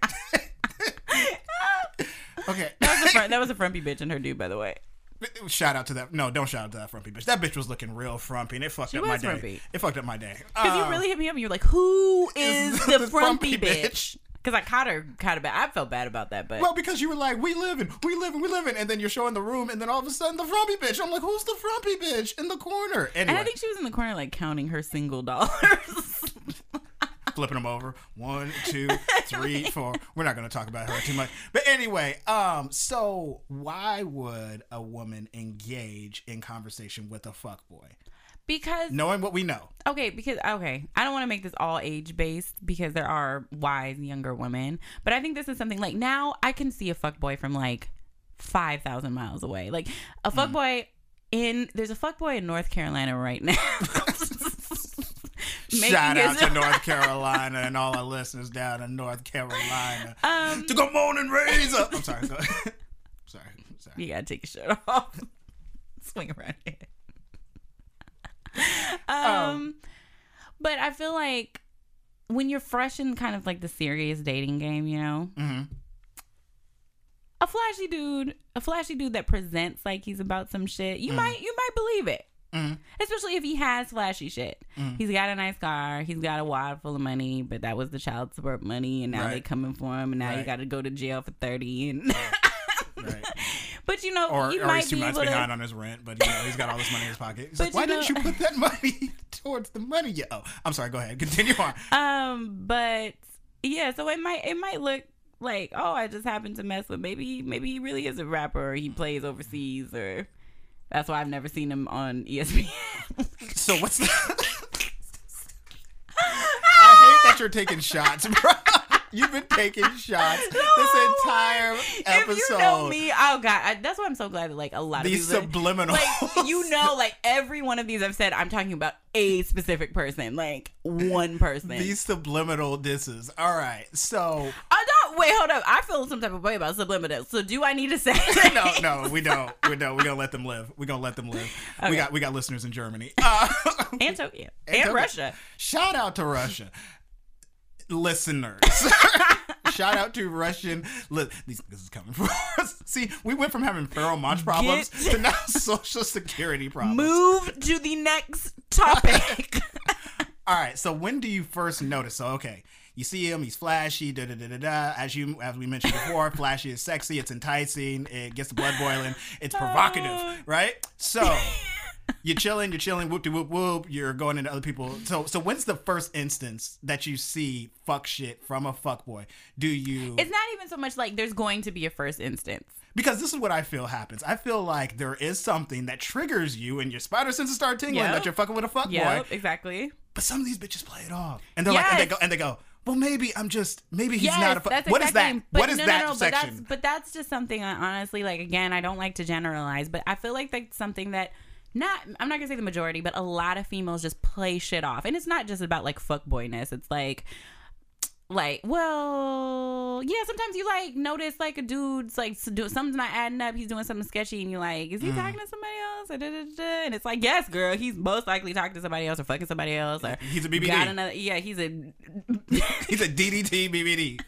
Okay. That was a frumpy bitch and her dude, by the way. Shout out to that. No, don't shout out to that frumpy bitch. That bitch was looking real frumpy and it fucked up my was day. frumpy. It fucked up my day. Because you really hit me up and you were like, who is the This frumpy frumpy bitch? Because I caught her kind of bad. I felt bad about that, but Well, because you were like, we living, and then you're showing the room, and then all of a sudden the frumpy bitch. I'm like, who's the frumpy bitch in the corner? Anyway, and I think she was in the corner like counting her single dollars. flipping them over. 1, 2, 3, 4. We're not going to talk about her too much. But anyway, so why would a woman engage in conversation with a fuckboy? Because Knowing what we know. I don't want to make this all age based because there are wise younger women, but I think this is something like now I can see a fuckboy from like 5,000 miles away. Like a fuckboy there's a fuckboy in North Carolina right now. Shout out to North Carolina and all our listeners down in North Carolina. To go moan and raise up. I'm sorry. Go ahead. Sorry. You gotta take your shirt off. Swing around here. But I feel like when you're fresh in kind of like the serious dating game, you know, a flashy dude that presents like he's about some shit, you might believe it. Especially if he has flashy shit. He's got a nice car. He's got a wad full of money, but that was the child support money, and now they coming for him, and now you got to go to jail for 30. And Right. But you know, Or might he's 2 be months able behind to. on his rent, but you know he's got all this money in his pocket. He's But like, why you know- didn't you put that money towards the money? Oh, I'm sorry. Go ahead. Continue on. But yeah, so it might look like, oh, I just happened to mess with maybe he really is a rapper, or he plays overseas, or that's why I've never seen him on ESPN. So what's the? I hate that you're taking shots, bro. You've been taking shots this entire episode. If you know me, oh god, that's why I'm so glad that like a lot of These people, subliminal, like you know, like every one of these I've said I'm talking about a specific person, like one person. These subliminal disses. All right, so Wait, hold up. I feel some type of way about subliminal. So do I need to say? no, we don't. We're gonna let them live. We're gonna let them live. Okay. We got listeners in Germany And Tokyo and Tokyo. Russia. Shout out to Russia listeners. Shout out to Russian. This is coming from us. See, we went from having pheromone problems to now social security problems. Move to the next topic. All right. So when do you first notice? So okay, you see him. He's flashy. Da da da da da. As we mentioned before, flashy is sexy. It's enticing. It gets the blood boiling. It's provocative, right? So. You're chilling, whoop de whoop whoop. You're going into other people. So when's the first instance that you see fuck shit from a fuckboy? Do you? It's not even so much like there's going to be a first instance. Because this is what I feel happens. I feel like there is something that triggers you and your spider senses start tingling that you're fucking with a fuckboy. Yeah, exactly. But some of these bitches play it off, and they're like, and they go. Well, maybe he's not a fuck. That's What exactly, is that? What is that no, section? But that's just something I honestly, like, again, I don't like to generalize, but I feel like that's something that I'm not gonna say the majority, but a lot of females just play shit off. And it's not just about like fuckboyness. It's like, well, yeah, sometimes you like notice like a dude's like something's not adding up. He's doing something sketchy, and you're like, is he talking to somebody else? And it's like, yes, girl, he's most likely talking to somebody else or fucking somebody else, or He's a BBD. got another, yeah, he's a He's a DDT BBD.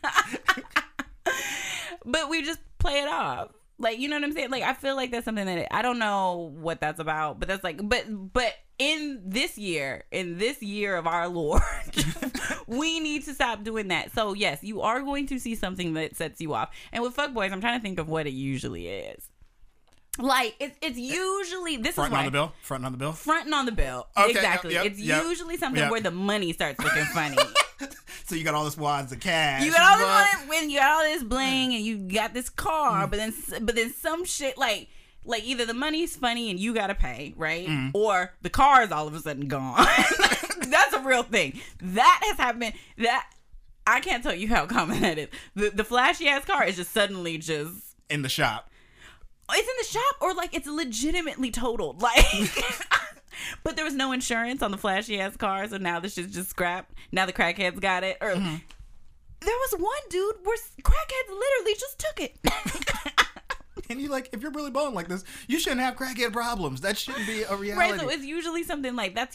but we just play it off. Like, you know what I'm saying? Like, I feel like that's something that I don't know what that's about, but that's like, but in this year of our Lord, we need to stop doing that. So yes, you are going to see something that sets you off. And with fuckboys, I'm trying to think of what it usually is. Like it's usually this Fronting is why on the bill. Fronting on the bill. Fronting on the bill. Okay, Exactly. yep, It's yep, usually something yep. where the money starts looking funny. So you got all this wads of cash. You got all this money, when you got all this bling, and you got this car, but then some shit like either the money's funny and you gotta pay, right? Or the car is all of a sudden gone. That's a real thing. That has happened. That I can't tell you how common that is. The flashy ass car is just suddenly just in the shop. It's in the shop, or like it's legitimately totaled. Like, but there was no insurance on the flashy ass car, so now this shit's just scrapped. Now the crackheads got it. Or there was one dude where crackheads literally just took it. And you like, if you're really balling like this, you shouldn't have crackhead problems. That shouldn't be a reality. Right, so it's usually something like that's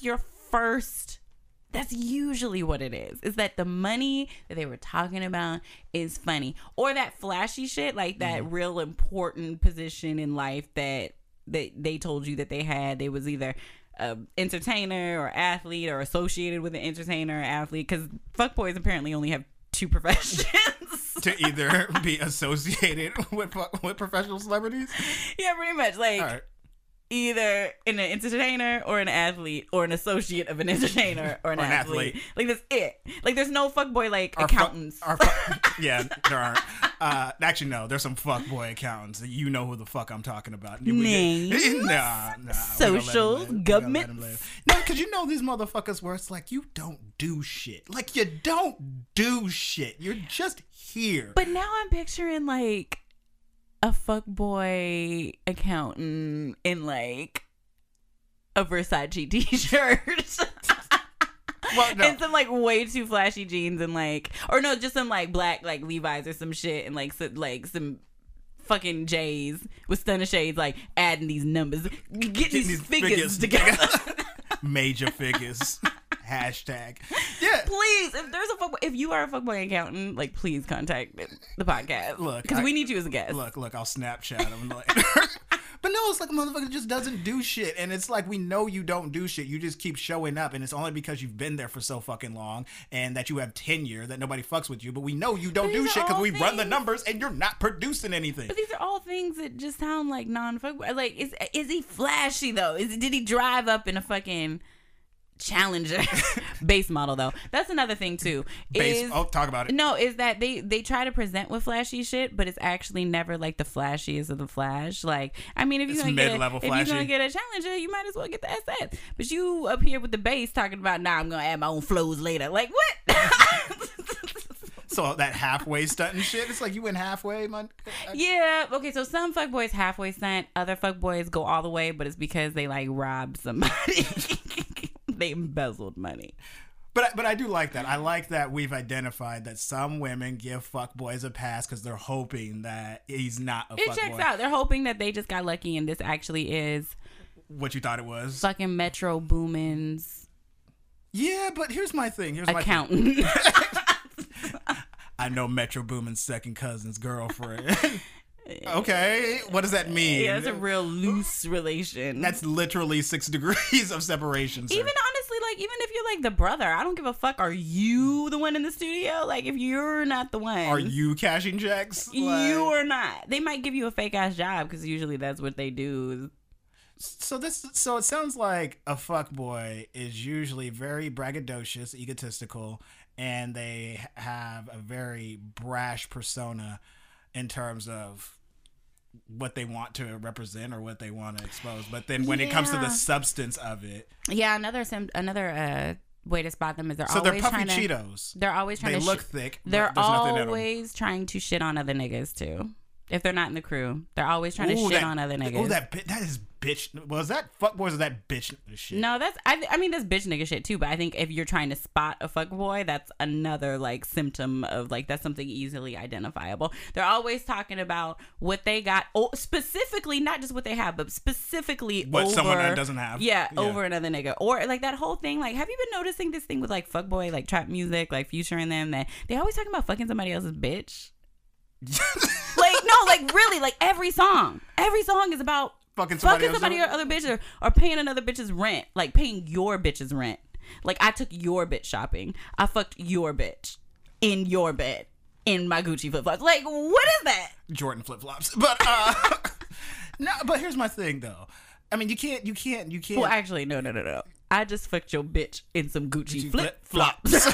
usually what it is that the money that they were talking about is funny, or that flashy shit, like that real important position in life that they told you that they had. They was either entertainer or athlete or associated with an entertainer or athlete, because fuckboys apparently only have two professions. To either be associated with professional celebrities. Yeah, pretty much. Like, all right. Either an entertainer or an athlete or an associate of an entertainer or an athlete. Like, that's it. Like, there's no fuckboy, like, accountants. Yeah, there aren't. Actually, no. There's some fuckboy accountants. You know who the fuck I'm talking about. Names. Nah. Socials. Government. No, because you know these motherfuckers where it's like, you don't do shit. Like, you don't do shit. You're just here. But now I'm picturing, like, a fuckboy accountant in like a Versace t-shirt. Well, no. And some like way too flashy jeans and like, or no, just some like black like Levi's or some shit, and like some fucking J's with stunner shades, like adding these numbers, getting these figures together. Major figures. Hashtag. Yeah. Please, if you are a fuckboy accountant, like, please contact the podcast. Look, because we need you as a guest. Look, I'll Snapchat him later. But no, it's like a motherfucker just doesn't do shit, and it's like, we know you don't do shit. You just keep showing up, and it's only because you've been there for so fucking long and that you have tenure that nobody fucks with you. But we know you don't do shit because we run the numbers and you're not producing anything. But these are all things that just sound like non-fuckboy. Like, is he flashy though? Did he drive up in a fucking Challenger? Base model though. That's another thing too. Talk about it. No, is that they try to present with flashy shit, but it's actually never like the flashiest of the flash. Like, I mean, if you're gonna get a Challenger, you might as well get the SS. But you up here with the base talking about, nah, I'm gonna add my own flows later. Like, what? So that halfway stunt and shit, it's like you went halfway, man. Yeah, okay, so some fuckboys halfway stunt, other fuckboys go all the way, but it's because they like robbed somebody. They embezzled money. But I do like that. I like that we've identified that some women give fuckboys a pass because they're hoping that he's not a fuckboy. It checks out. They're hoping that they just got lucky and this actually is what you thought it was. Fucking Metro Boomin's. Yeah, but here's my thing. Accountant. I know Metro Boomin's second cousin's girlfriend. Okay, what does that mean? Yeah, it's a real loose relation. That's literally 6 degrees of separation, sir. Even honestly, like, even if you're like the brother, I don't give a fuck. Are you the one in the studio? Like, if you're not the one, are you cashing checks? You are not. They might give you a fake ass job because usually that's what they do. So it sounds like a fuckboy is usually very braggadocious, egotistical, and they have a very brash persona in terms of what they want to represent or what they want to expose. But then when it comes to the substance of it. Yeah, another way to spot them is they're puffy Cheetos. They're always trying to look thick. They're always trying to shit on other niggas too. If they're not in the crew, they're always trying to shit on other niggas. Oh, that is bitch. Was that fuckboys or that bitch shit? No, that's I mean that's bitch nigga shit too. But I think if you're trying to spot a fuckboy, that's another like symptom of like that's something easily identifiable. They're always talking about what they got, specifically not just what they have, but specifically what someone doesn't have. Yeah, over another nigga, or like that whole thing. Like, have you been noticing this thing with like fuckboy, like trap music, like Future and them, that they always talking about fucking somebody else's bitch? Like, no, like really, like every song is about fucking somebody other bitch or paying another bitch's rent. Like, paying your bitch's rent. Like, I took your bitch shopping. I fucked your bitch in your bed in my Gucci flip-flops. Like, what is that? Jordan flip-flops. But, no, but here's my thing, though. I mean, you can't. Well, actually, no. I just fucked your bitch in some Gucci flip-flops.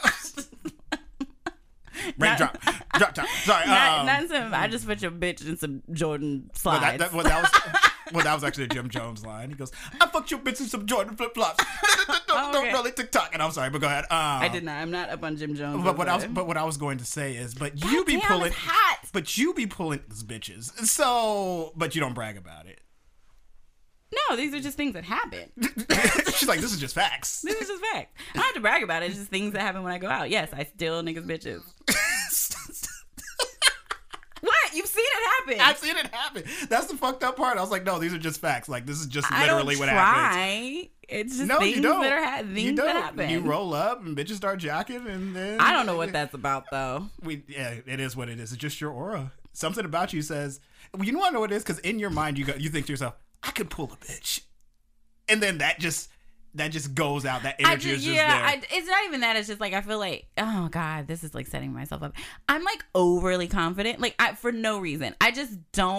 Drop top. Sorry. Not some. I just put your bitch in some Jordan slides. That was actually a Jim Jones line. He goes, "I fucked your bitch in some Jordan flip flops." Don't really TikTok. And I'm sorry, but go ahead. I did not. I'm not up on Jim Jones. But what I was going to say is, you be pulling these bitches. So, but you don't brag about it. No, these are just things that happen. She's like, this is just facts. This is just facts. I don't have to brag about it. It's just things that happen when I go out. Yes, I steal niggas' bitches. What? You've seen it happen. I've seen it happen. That's the fucked up part. I was like, no, these are just facts. Like, this is just literally what happens. It's just things that are happening. That happen. You roll up and bitches start jacking, and then I don't know what that's about, though. It is what it is. It's just your aura. Something about you says, well, you want to know what it is? Because in your mind, you think to yourself, I could pull a bitch, and then that just goes out. That energy is just there. It's not even that. It's just like, I feel like, oh God, this is like setting myself up. I'm like overly confident, like for no reason. I just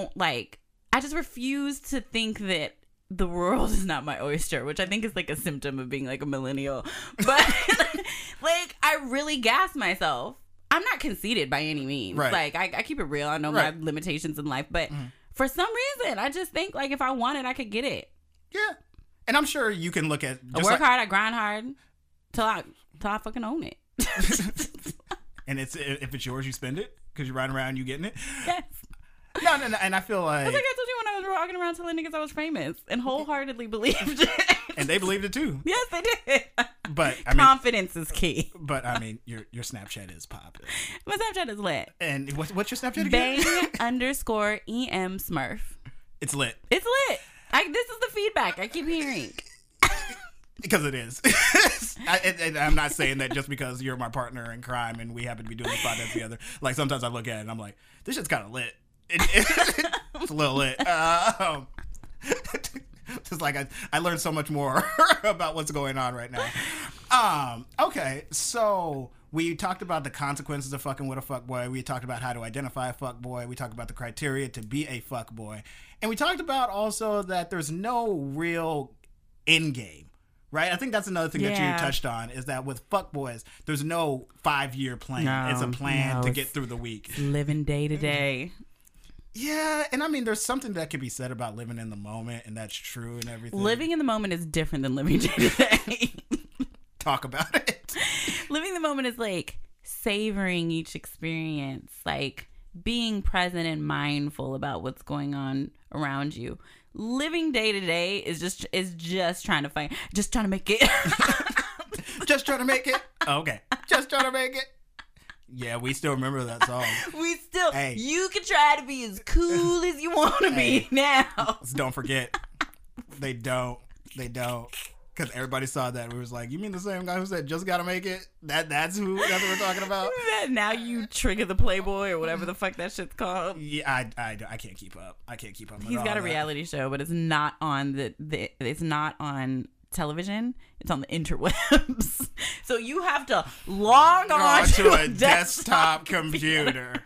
refuse to think that the world is not my oyster, which I think is like a symptom of being like a millennial. But like, I really gas myself. I'm not conceited by any means. Right. Like, I keep it real. I know my limitations in life, but for some reason, I just think like if I want it, I could get it. Yeah. And I'm sure you can look at. I work hard, I grind hard till I fucking own it. And if it's yours, you spend it because you're riding around, you getting it. Yes. No, and I feel like. I think I told you when I was walking around telling niggas I was famous and wholeheartedly believed it. And they believed it too. Yes, they did. But I mean, confidence is key. But I mean, your Snapchat is popping. My Snapchat is lit. And what's your Snapchat again? Bang_EM Smurf. It's lit. It's lit. This is the feedback I keep hearing. Because it is. And I'm not saying that just because you're my partner in crime and we happen to be doing this podcast together. Like, sometimes I look at it and I'm like, this shit's kind of lit. It's a little lit. Just like I learned so much more about what's going on right now. Okay, so we talked about the consequences of fucking with a fuckboy. We talked about how to identify a fuckboy. We talked about the criteria to be a fuckboy. And we talked about also that there's no real end game. Right? I think that's another thing that you touched on, is that with fuckboys, there's no 5-year plan. It's a plan to get through the week. Living day to day. Yeah, and I mean, there's something that can be said about living in the moment, and that's true and everything. Living in the moment is different than living day to day. Talk about it. Living the moment is like savoring each experience, like being present and mindful about what's going on around you. Living day to day is just trying to make it. Just trying to make it. Okay. Just trying to make it. Yeah, we still remember that song. Hey. You can try to be as cool as you want to be now. Just don't forget. They don't. Because everybody saw that. We was like, you mean the same guy who said, just gotta make it? That's what we're talking about? Now you trigger the Playboy or whatever the fuck that shit's called. Yeah, I can't keep up. He's got a reality show, but it's not on it's not on television. It's on the interwebs. So you have to log on to a desktop computer.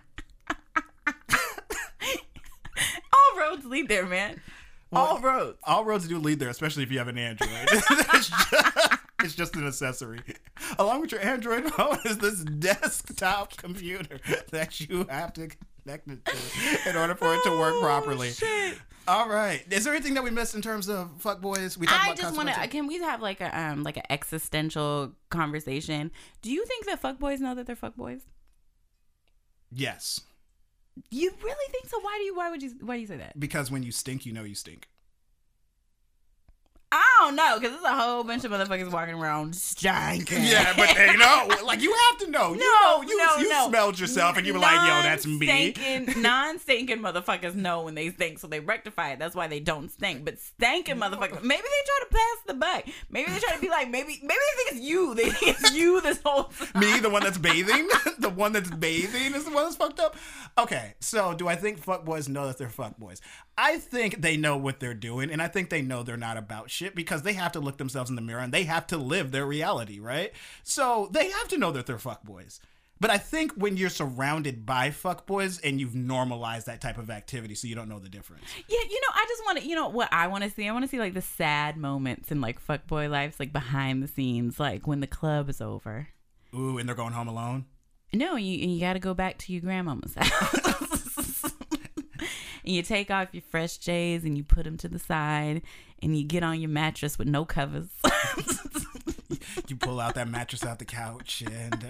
All roads lead there, man. All roads do lead there, especially if you have an Android. It's just an accessory. Along with your Android phone is this desktop computer that you have to connect it to in order for it to work properly. Shit. All right. Is there anything that we missed in terms of fuckboys? I just want to. Can we have like an existential conversation? Do you think that fuckboys know that they're fuckboys? Yes. You really think so? Why do you say that? Because when you stink, you know you stink. I don't know, because there's a whole bunch of motherfuckers walking around stinking. Yeah, but they know. Like, you have to know. You smelled yourself and you were like, yo, that's me. Non-stinking motherfuckers know when they stink, so they rectify it. That's why they don't stink. But stinking motherfuckers, maybe they try to pass the buck. Maybe they try to be like, maybe they think it's you. They think it's you this whole time. Me, the one that's bathing? The one that's bathing is the one that's fucked up? Okay, so do I think fuckboys know that they're fuckboys? I think they know what they're doing, and I think they know they're not about shit because they have to look themselves in the mirror and they have to live their reality, right? So they have to know that they're fuckboys. But I think when you're surrounded by fuckboys and you've normalized that type of activity, so you don't know the difference. Yeah, I just want to, what I want to see? I want to see, like, the sad moments in, like, fuckboy lives, like, behind the scenes, like, when the club is over. Ooh, and they're going home alone? No, you got to go back to your grandmama's house. And you take off your fresh J's and you put them to the side and you get on your mattress with no covers. You pull out that mattress out the couch and...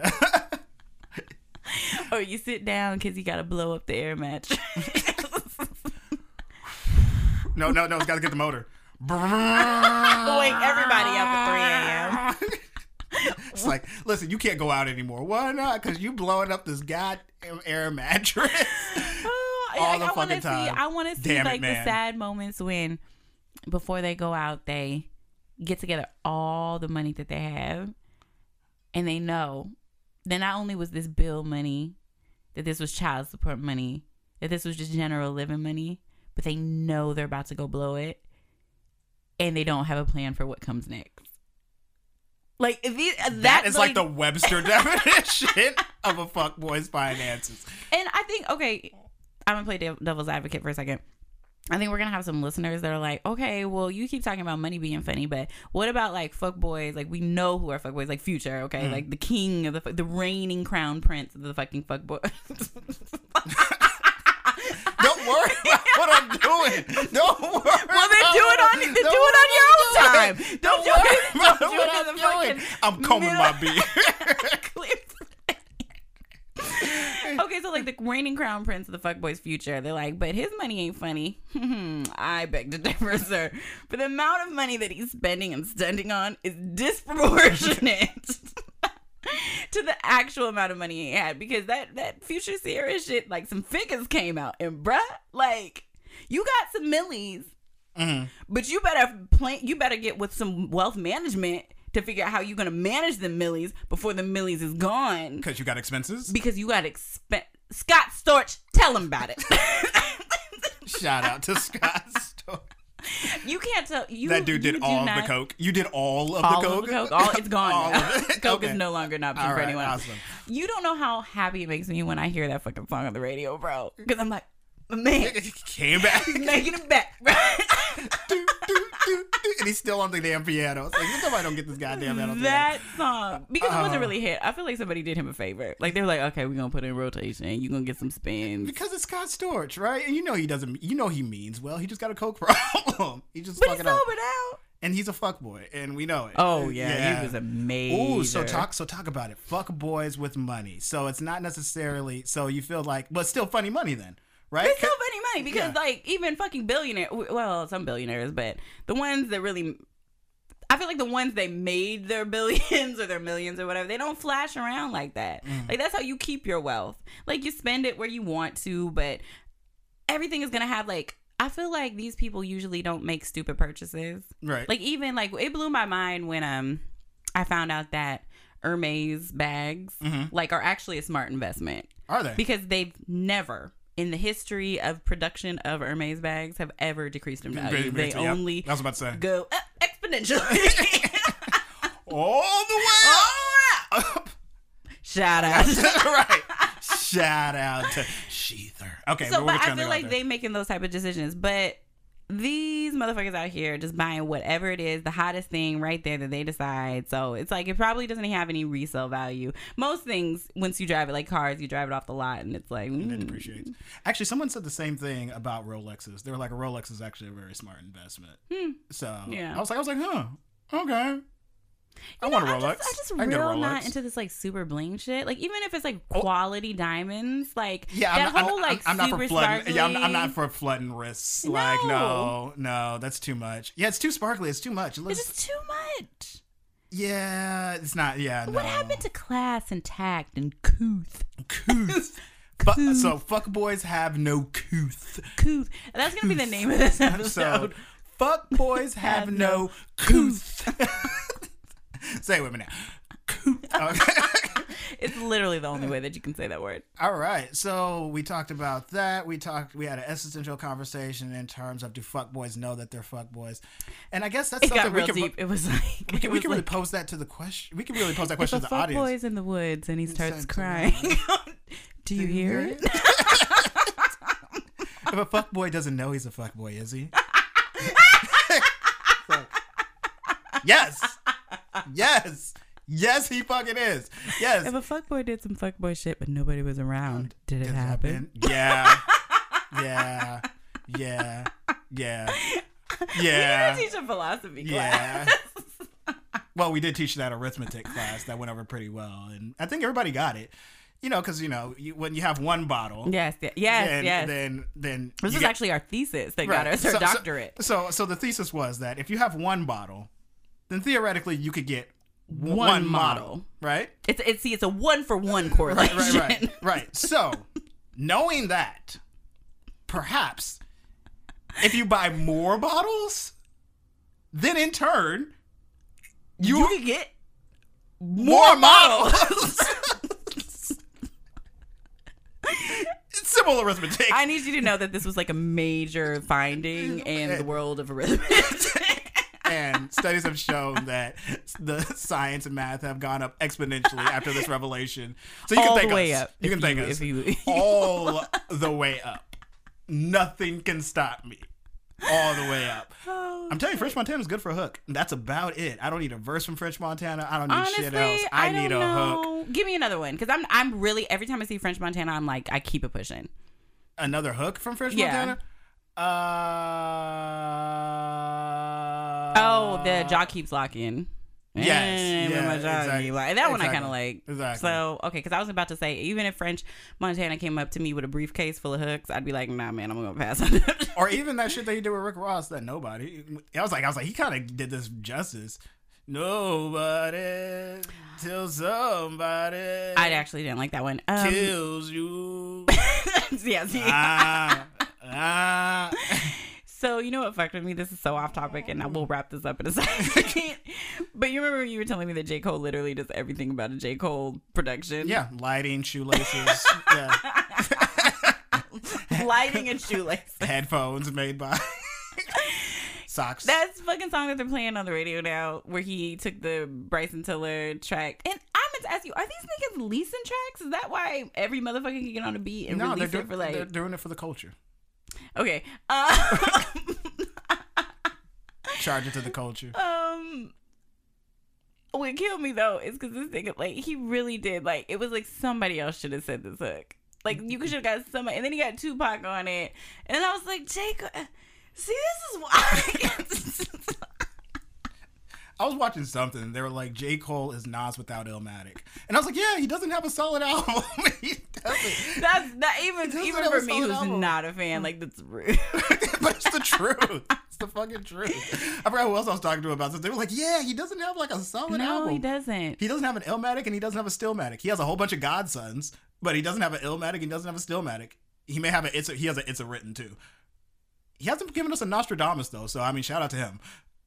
Or you sit down because you got to blow up the air mattress. No, it's got to get the motor. Wake everybody up at 3 a.m. It's like, listen, you can't go out anymore. Why not? Because you blowing up this goddamn air mattress. All the fucking time. I want to see the sad moments when, before they go out, they get together all the money that they have, and they know that not only was this bill money, that this was child support money, that this was just general living money, but they know they're about to go blow it, and they don't have a plan for what comes next. Like, that is like the Webster definition of a fuckboy's finances. And I think, okay, I'm going to play devil's advocate for a second. I think we're going to have some listeners that are like, okay, well, you keep talking about money being funny, but what about, like, fuckboys? Like, we know who are fuckboys, like Future, okay? Like, the king of the reigning crown prince of the fucking fuckboy. Don't worry about what I'm doing. Don't worry. Well, then do it on your own time. Don't do it on the fucking... I'm combing my beard. Okay, so like the reigning crown prince of the fuckboys Future, they're like, but his money ain't funny. I beg to differ, sir. But the amount of money that he's spending and stunting on is disproportionate to the actual amount of money he had. Because that Future Sierra shit, like, some figures came out, and bruh, like, you got some millies, but you better get with some wealth management to figure out how you're going to manage the millies before the millies is gone. Because you got expenses? Because you got Scott Storch, tell him about it. Shout out to Scott Storch. You can't tell. That dude did all of the coke. You did all of the coke? It's gone now. Coke is no longer an option for anyone. Awesome. You don't know how happy it makes me when I hear that fucking song on the radio, bro. Because I'm like, man. Came back. He's making it back, bro. And he's still on the damn piano. It's like, somebody don't get this goddamn piano. That song. Because it wasn't really a hit. I feel like somebody did him a favor. Like, they were like, okay, we're going to put it in rotation. You're going to get some spins. Because it's Scott Storch, right? And he means well. He just got a coke problem. He just but fucking he's sobered out. And he's a fuckboy. And we know it. Oh, yeah. He was amazing. Ooh, so talk about it. Fuckboys with money. So it's not necessarily, so you feel like, but still funny money then. Right? It's still funny money because, like, even fucking billionaires, well, some billionaires, but the ones that really, I feel like the ones that made their billions or their millions or whatever, they don't flash around like that. Like, that's how you keep your wealth. Like, you spend it where you want to, but everything is going to have, like, I feel like these people usually don't make stupid purchases. Right. Like, even, like, it blew my mind when I found out that Hermes bags, like, are actually a smart investment. Are they? Because they've never, in the history of production of Hermes bags, have ever decreased in value. They only I was about to say. Go up exponentially. All the way up. Shout out. Right. Shout out to Sheether. Okay, so, but I feel like they making those type of decisions. But these motherfuckers out here just buying whatever it is, the hottest thing right there that they decide. So it's like, it probably doesn't have any resale value. Most things, once you drive it, like cars, you drive it off the lot and it's like, it depreciates. Actually, someone said the same thing about Rolexes. They were like, a Rolex is actually a very smart investment. So yeah. I was like, huh, okay. I want a Rolex. I just can get a real not Rolex. into this like super bling shit. Like even if it's like quality diamonds, like Yeah, that whole like I'm not for super flooding. sparkly. Yeah, I'm not for flooding wrists. Like no, that's too much. Yeah, it's too sparkly. It's too much. It looks, It's just too much. yeah, it's not. Yeah, What no. happened to class and tact and couth? Couth. So fuck boys have no couth. Couth. That's gonna be the name of this So episode. fuck boys have no couth. Say it with me now. Couth. Okay. It's literally the only way that you can say that word. All right, so we talked about that. We had an existential conversation in terms of do fuckboys know that they're fuckboys, and I guess that's It something got real we can deep. It was like we can really pose that to the question. We can really pose that question if to a the fuck audience. boy's in the woods and he starts Sent to crying. Do you hear it? If a fuckboy doesn't know he's a fuckboy, is he? Yes, he fucking is. Yes. If a fuckboy did some fuckboy shit but nobody was around, did it happen? Yeah. We need Yeah. to teach a philosophy Yeah. class. Well, we did teach that arithmetic class that went over pretty well, and I think everybody got it. You know, because when you have one bottle, Yes. then This you is get- actually our thesis that right. got us our doctorate. So the thesis was that if you have one bottle, then theoretically you could get One model, model. right? It's a 1-for-1 correlation. Right. So, knowing that, perhaps if you buy more bottles, then in turn You could get more models. Simple arithmetic. I need you to know that this was like a major finding in the world of arithmetic. And studies have shown that the science and math have gone up exponentially after this revelation. So you can All thank the way us. up. You can thank us. All the way up. Nothing can stop me. All the way up. I'm telling you, French Montana is good for a hook. That's about it. I don't need a verse from French Montana. I don't need Honestly, shit else. I need don't a hook. know. Give me another one, because I'm really, every time I see French Montana, I'm like, I keep it pushing. Another hook from French Yeah. Montana? The jaw keeps locking. Yes, With my yeah, jaw exactly. keep locking. That one I Exactly. kind of like. Exactly. So, okay, because I was about to say, even if French Montana came up to me with a briefcase full of hooks, I'd be like, nah, man, I'm going to pass on it. Or even that shit that he did with Rick Ross that nobody. I was like, he kind of did this justice. Nobody till somebody I actually didn't like that one. kills you. Yeah, see? So, you know what fucked with me? This is so off topic, and I will wrap this up in a second. But you remember when you were telling me that J. Cole literally does everything about a J. Cole production? Yeah, lighting, shoelaces, yeah. Lighting and shoelaces. Headphones made by socks. That's fucking song that they're playing on the radio now, where he took the Bryson Tiller track. And I meant to ask you, are these niggas leasing tracks? Is that why every motherfucker can get on a beat and No, release it for they're like... doing it for the culture. Okay. Charge it to the culture. What killed me though is because this nigga, like, he really did, like, it was like somebody else should have said this hook. Like, you should have got somebody, and then he got Tupac on it, and I was like, Jake, see, this is why. I was watching something. They were like, J. Cole is Nas without Illmatic. And I was like, yeah, he doesn't have a solid album. He doesn't. That's not even doesn't even have for a me, solid who's album. not a fan. Like, that's rude. But it's the truth. It's the fucking truth. I forgot who else I was talking to about this. They were like, yeah, he doesn't have like a solid No, album. he doesn't. He doesn't have an Illmatic and he doesn't have a Stillmatic. He has a whole bunch of Godsons, but he doesn't have an Illmatic and he doesn't have a Stillmatic. He may have he has a It's a Written too. He hasn't given us a Nostradamus though, so I mean, shout out to him.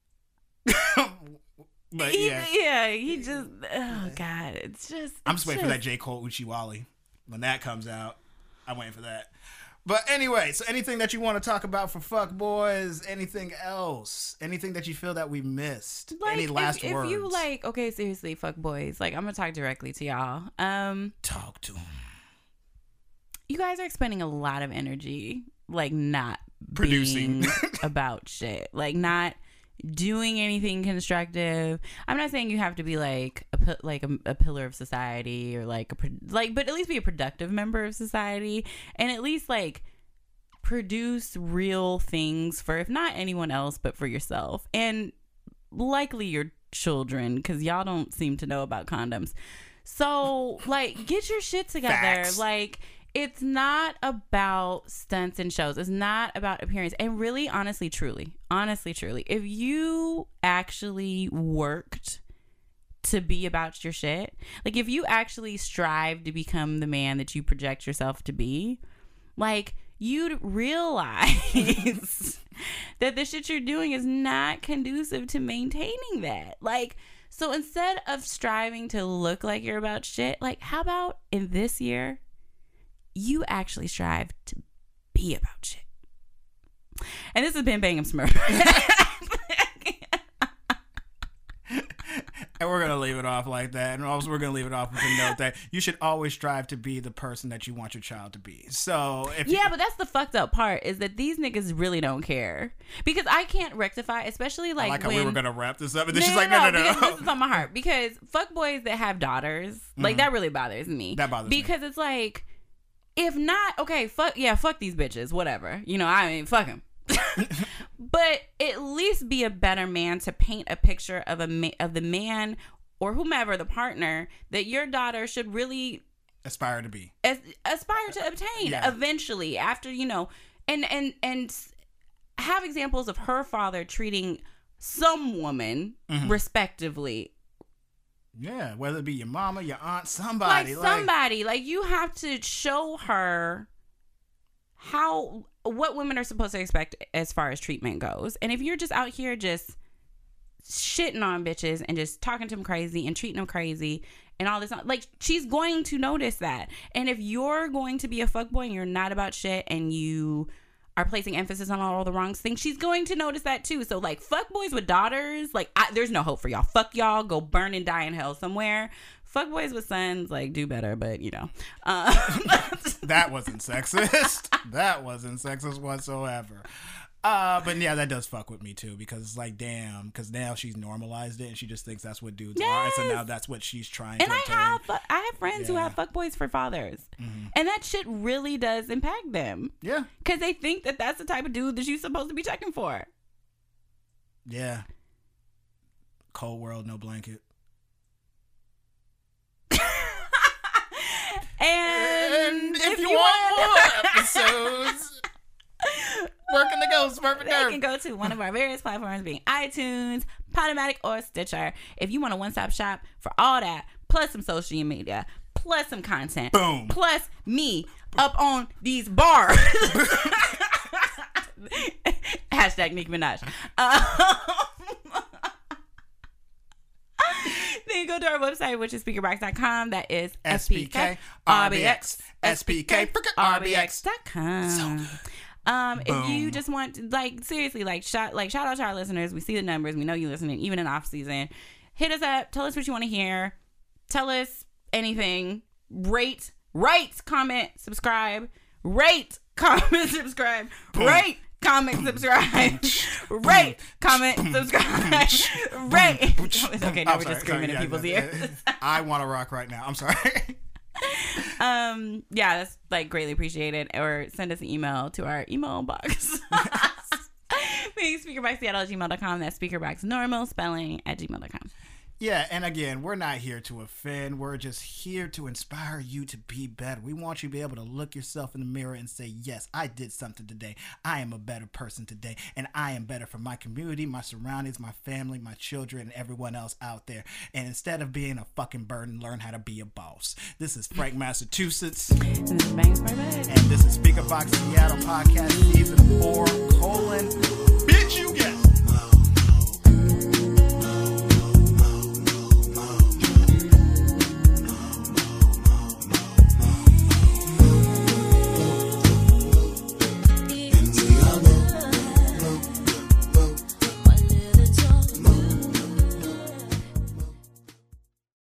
But he just, oh God, it's just. I'm just waiting for that J. Cole Uchiwali. When that comes out, I'm waiting for that. But anyway, so anything that you want to talk about for fuck boys? Anything else? Anything that you feel that we missed? Like, Any last if words? you like, okay, seriously, fuck boys. Like, I'm gonna talk directly to y'all. Talk to him. You guys are expending a lot of energy, like, not Producing. being about shit, like not doing anything constructive. I'm not saying you have to be like a pillar of society or but at least be a productive member of society, and at least like produce real things for, if not anyone else, but for yourself. And likely you're children because y'all don't seem to know about condoms. So, like, get your shit together. Facts. Like, it's not about stunts and shows. It's not about appearance. And really, honestly, truly, if you actually worked to be about your shit, like, if you actually strive to become the man that you project yourself to be, like, you'd realize that the shit you're doing is not conducive to maintaining that. Like, so instead of striving to look like you're about shit, like, how about in this year, you actually strive to be about shit? And this has been Bangum Smurf. And we're going to leave it off like that. And also we're going to leave it off with a note that you should always strive to be the person that you want your child to be. So if but that's the fucked up part, is that these niggas really don't care. Because I can't rectify, especially like, I like how when, we were going to wrap this up. And then she's like, no. because this is on my heart. Because fuckboys that have daughters, like, that really bothers me. That bothers me. Because it's like, if not, okay, fuck these bitches, whatever. You know, I mean, fuck them. But at least be a better man to paint a picture of the man or whomever, the partner, that your daughter should really aspire to be, aspire to obtain eventually, after, you know, and have examples of her father treating some woman respectively. Yeah, whether it be your mama, your aunt, somebody. Like, you have to show her what women are supposed to expect as far as treatment goes. And if you're just out here just shitting on bitches and just talking to them crazy and treating them crazy and all this, like, she's going to notice that. And if you're going to be a fuckboy and you're not about shit and you are placing emphasis on all the wrong things, she's going to notice that too. So, like, fuckboys with daughters, like, there's no hope for y'all. Fuck y'all, go burn and die in hell somewhere. Fuckboys with sons, like, do better, but, you know. That wasn't sexist. That wasn't sexist whatsoever. But yeah, that does fuck with me too, because it's like, damn, because now she's normalized it and she just thinks that's what dudes are, and so now that's what she's trying to obtain. I have friends who have fuckboys for fathers, and that shit really does impact them. Yeah, because they think that that's the type of dude that you're supposed to be checking for. Yeah. Cold world, no blanket. And if you want more episodes, where can they go? They can go to one of our various platforms, being iTunes, Podomatic, or Stitcher. If you want a one-stop shop for all that, plus some social media, plus some content, boom, plus me up on these bars. Hashtag Nicki Minaj. Then you go to our website, which is speakerbox.com. That is SPK RBX SPK RBX.com. So if you just want, like, seriously, shout out to our listeners. We see the numbers. We know you listening, even in off season. Hit us up. Tell us what you want to hear. Tell us anything. Rate, comment, subscribe. Rate, comment, subscribe. Rate, comment, subscribe. Rate, comment, subscribe. Rate. Okay, now we're just screaming in people's ears. I want to rock right now. I'm sorry. Yeah, that's, like, greatly appreciated. Or send us an email to our email box. Being speakerboxseattle@gmail.com. That's speakerboxnormal spelling @gmail.com. Yeah, and again, we're not here to offend. We're just here to inspire you to be better. We want you to be able to look yourself in the mirror and say, yes, I did something today. I am a better person today, and I am better for my community, my surroundings, my family, my children, and everyone else out there. And instead of being a fucking burden, learn how to be a boss. This is Frank, Massachusetts. And this is Bangs by Bed. And this is Speaker Box Seattle Podcast Season 4, Bitch, you guessed.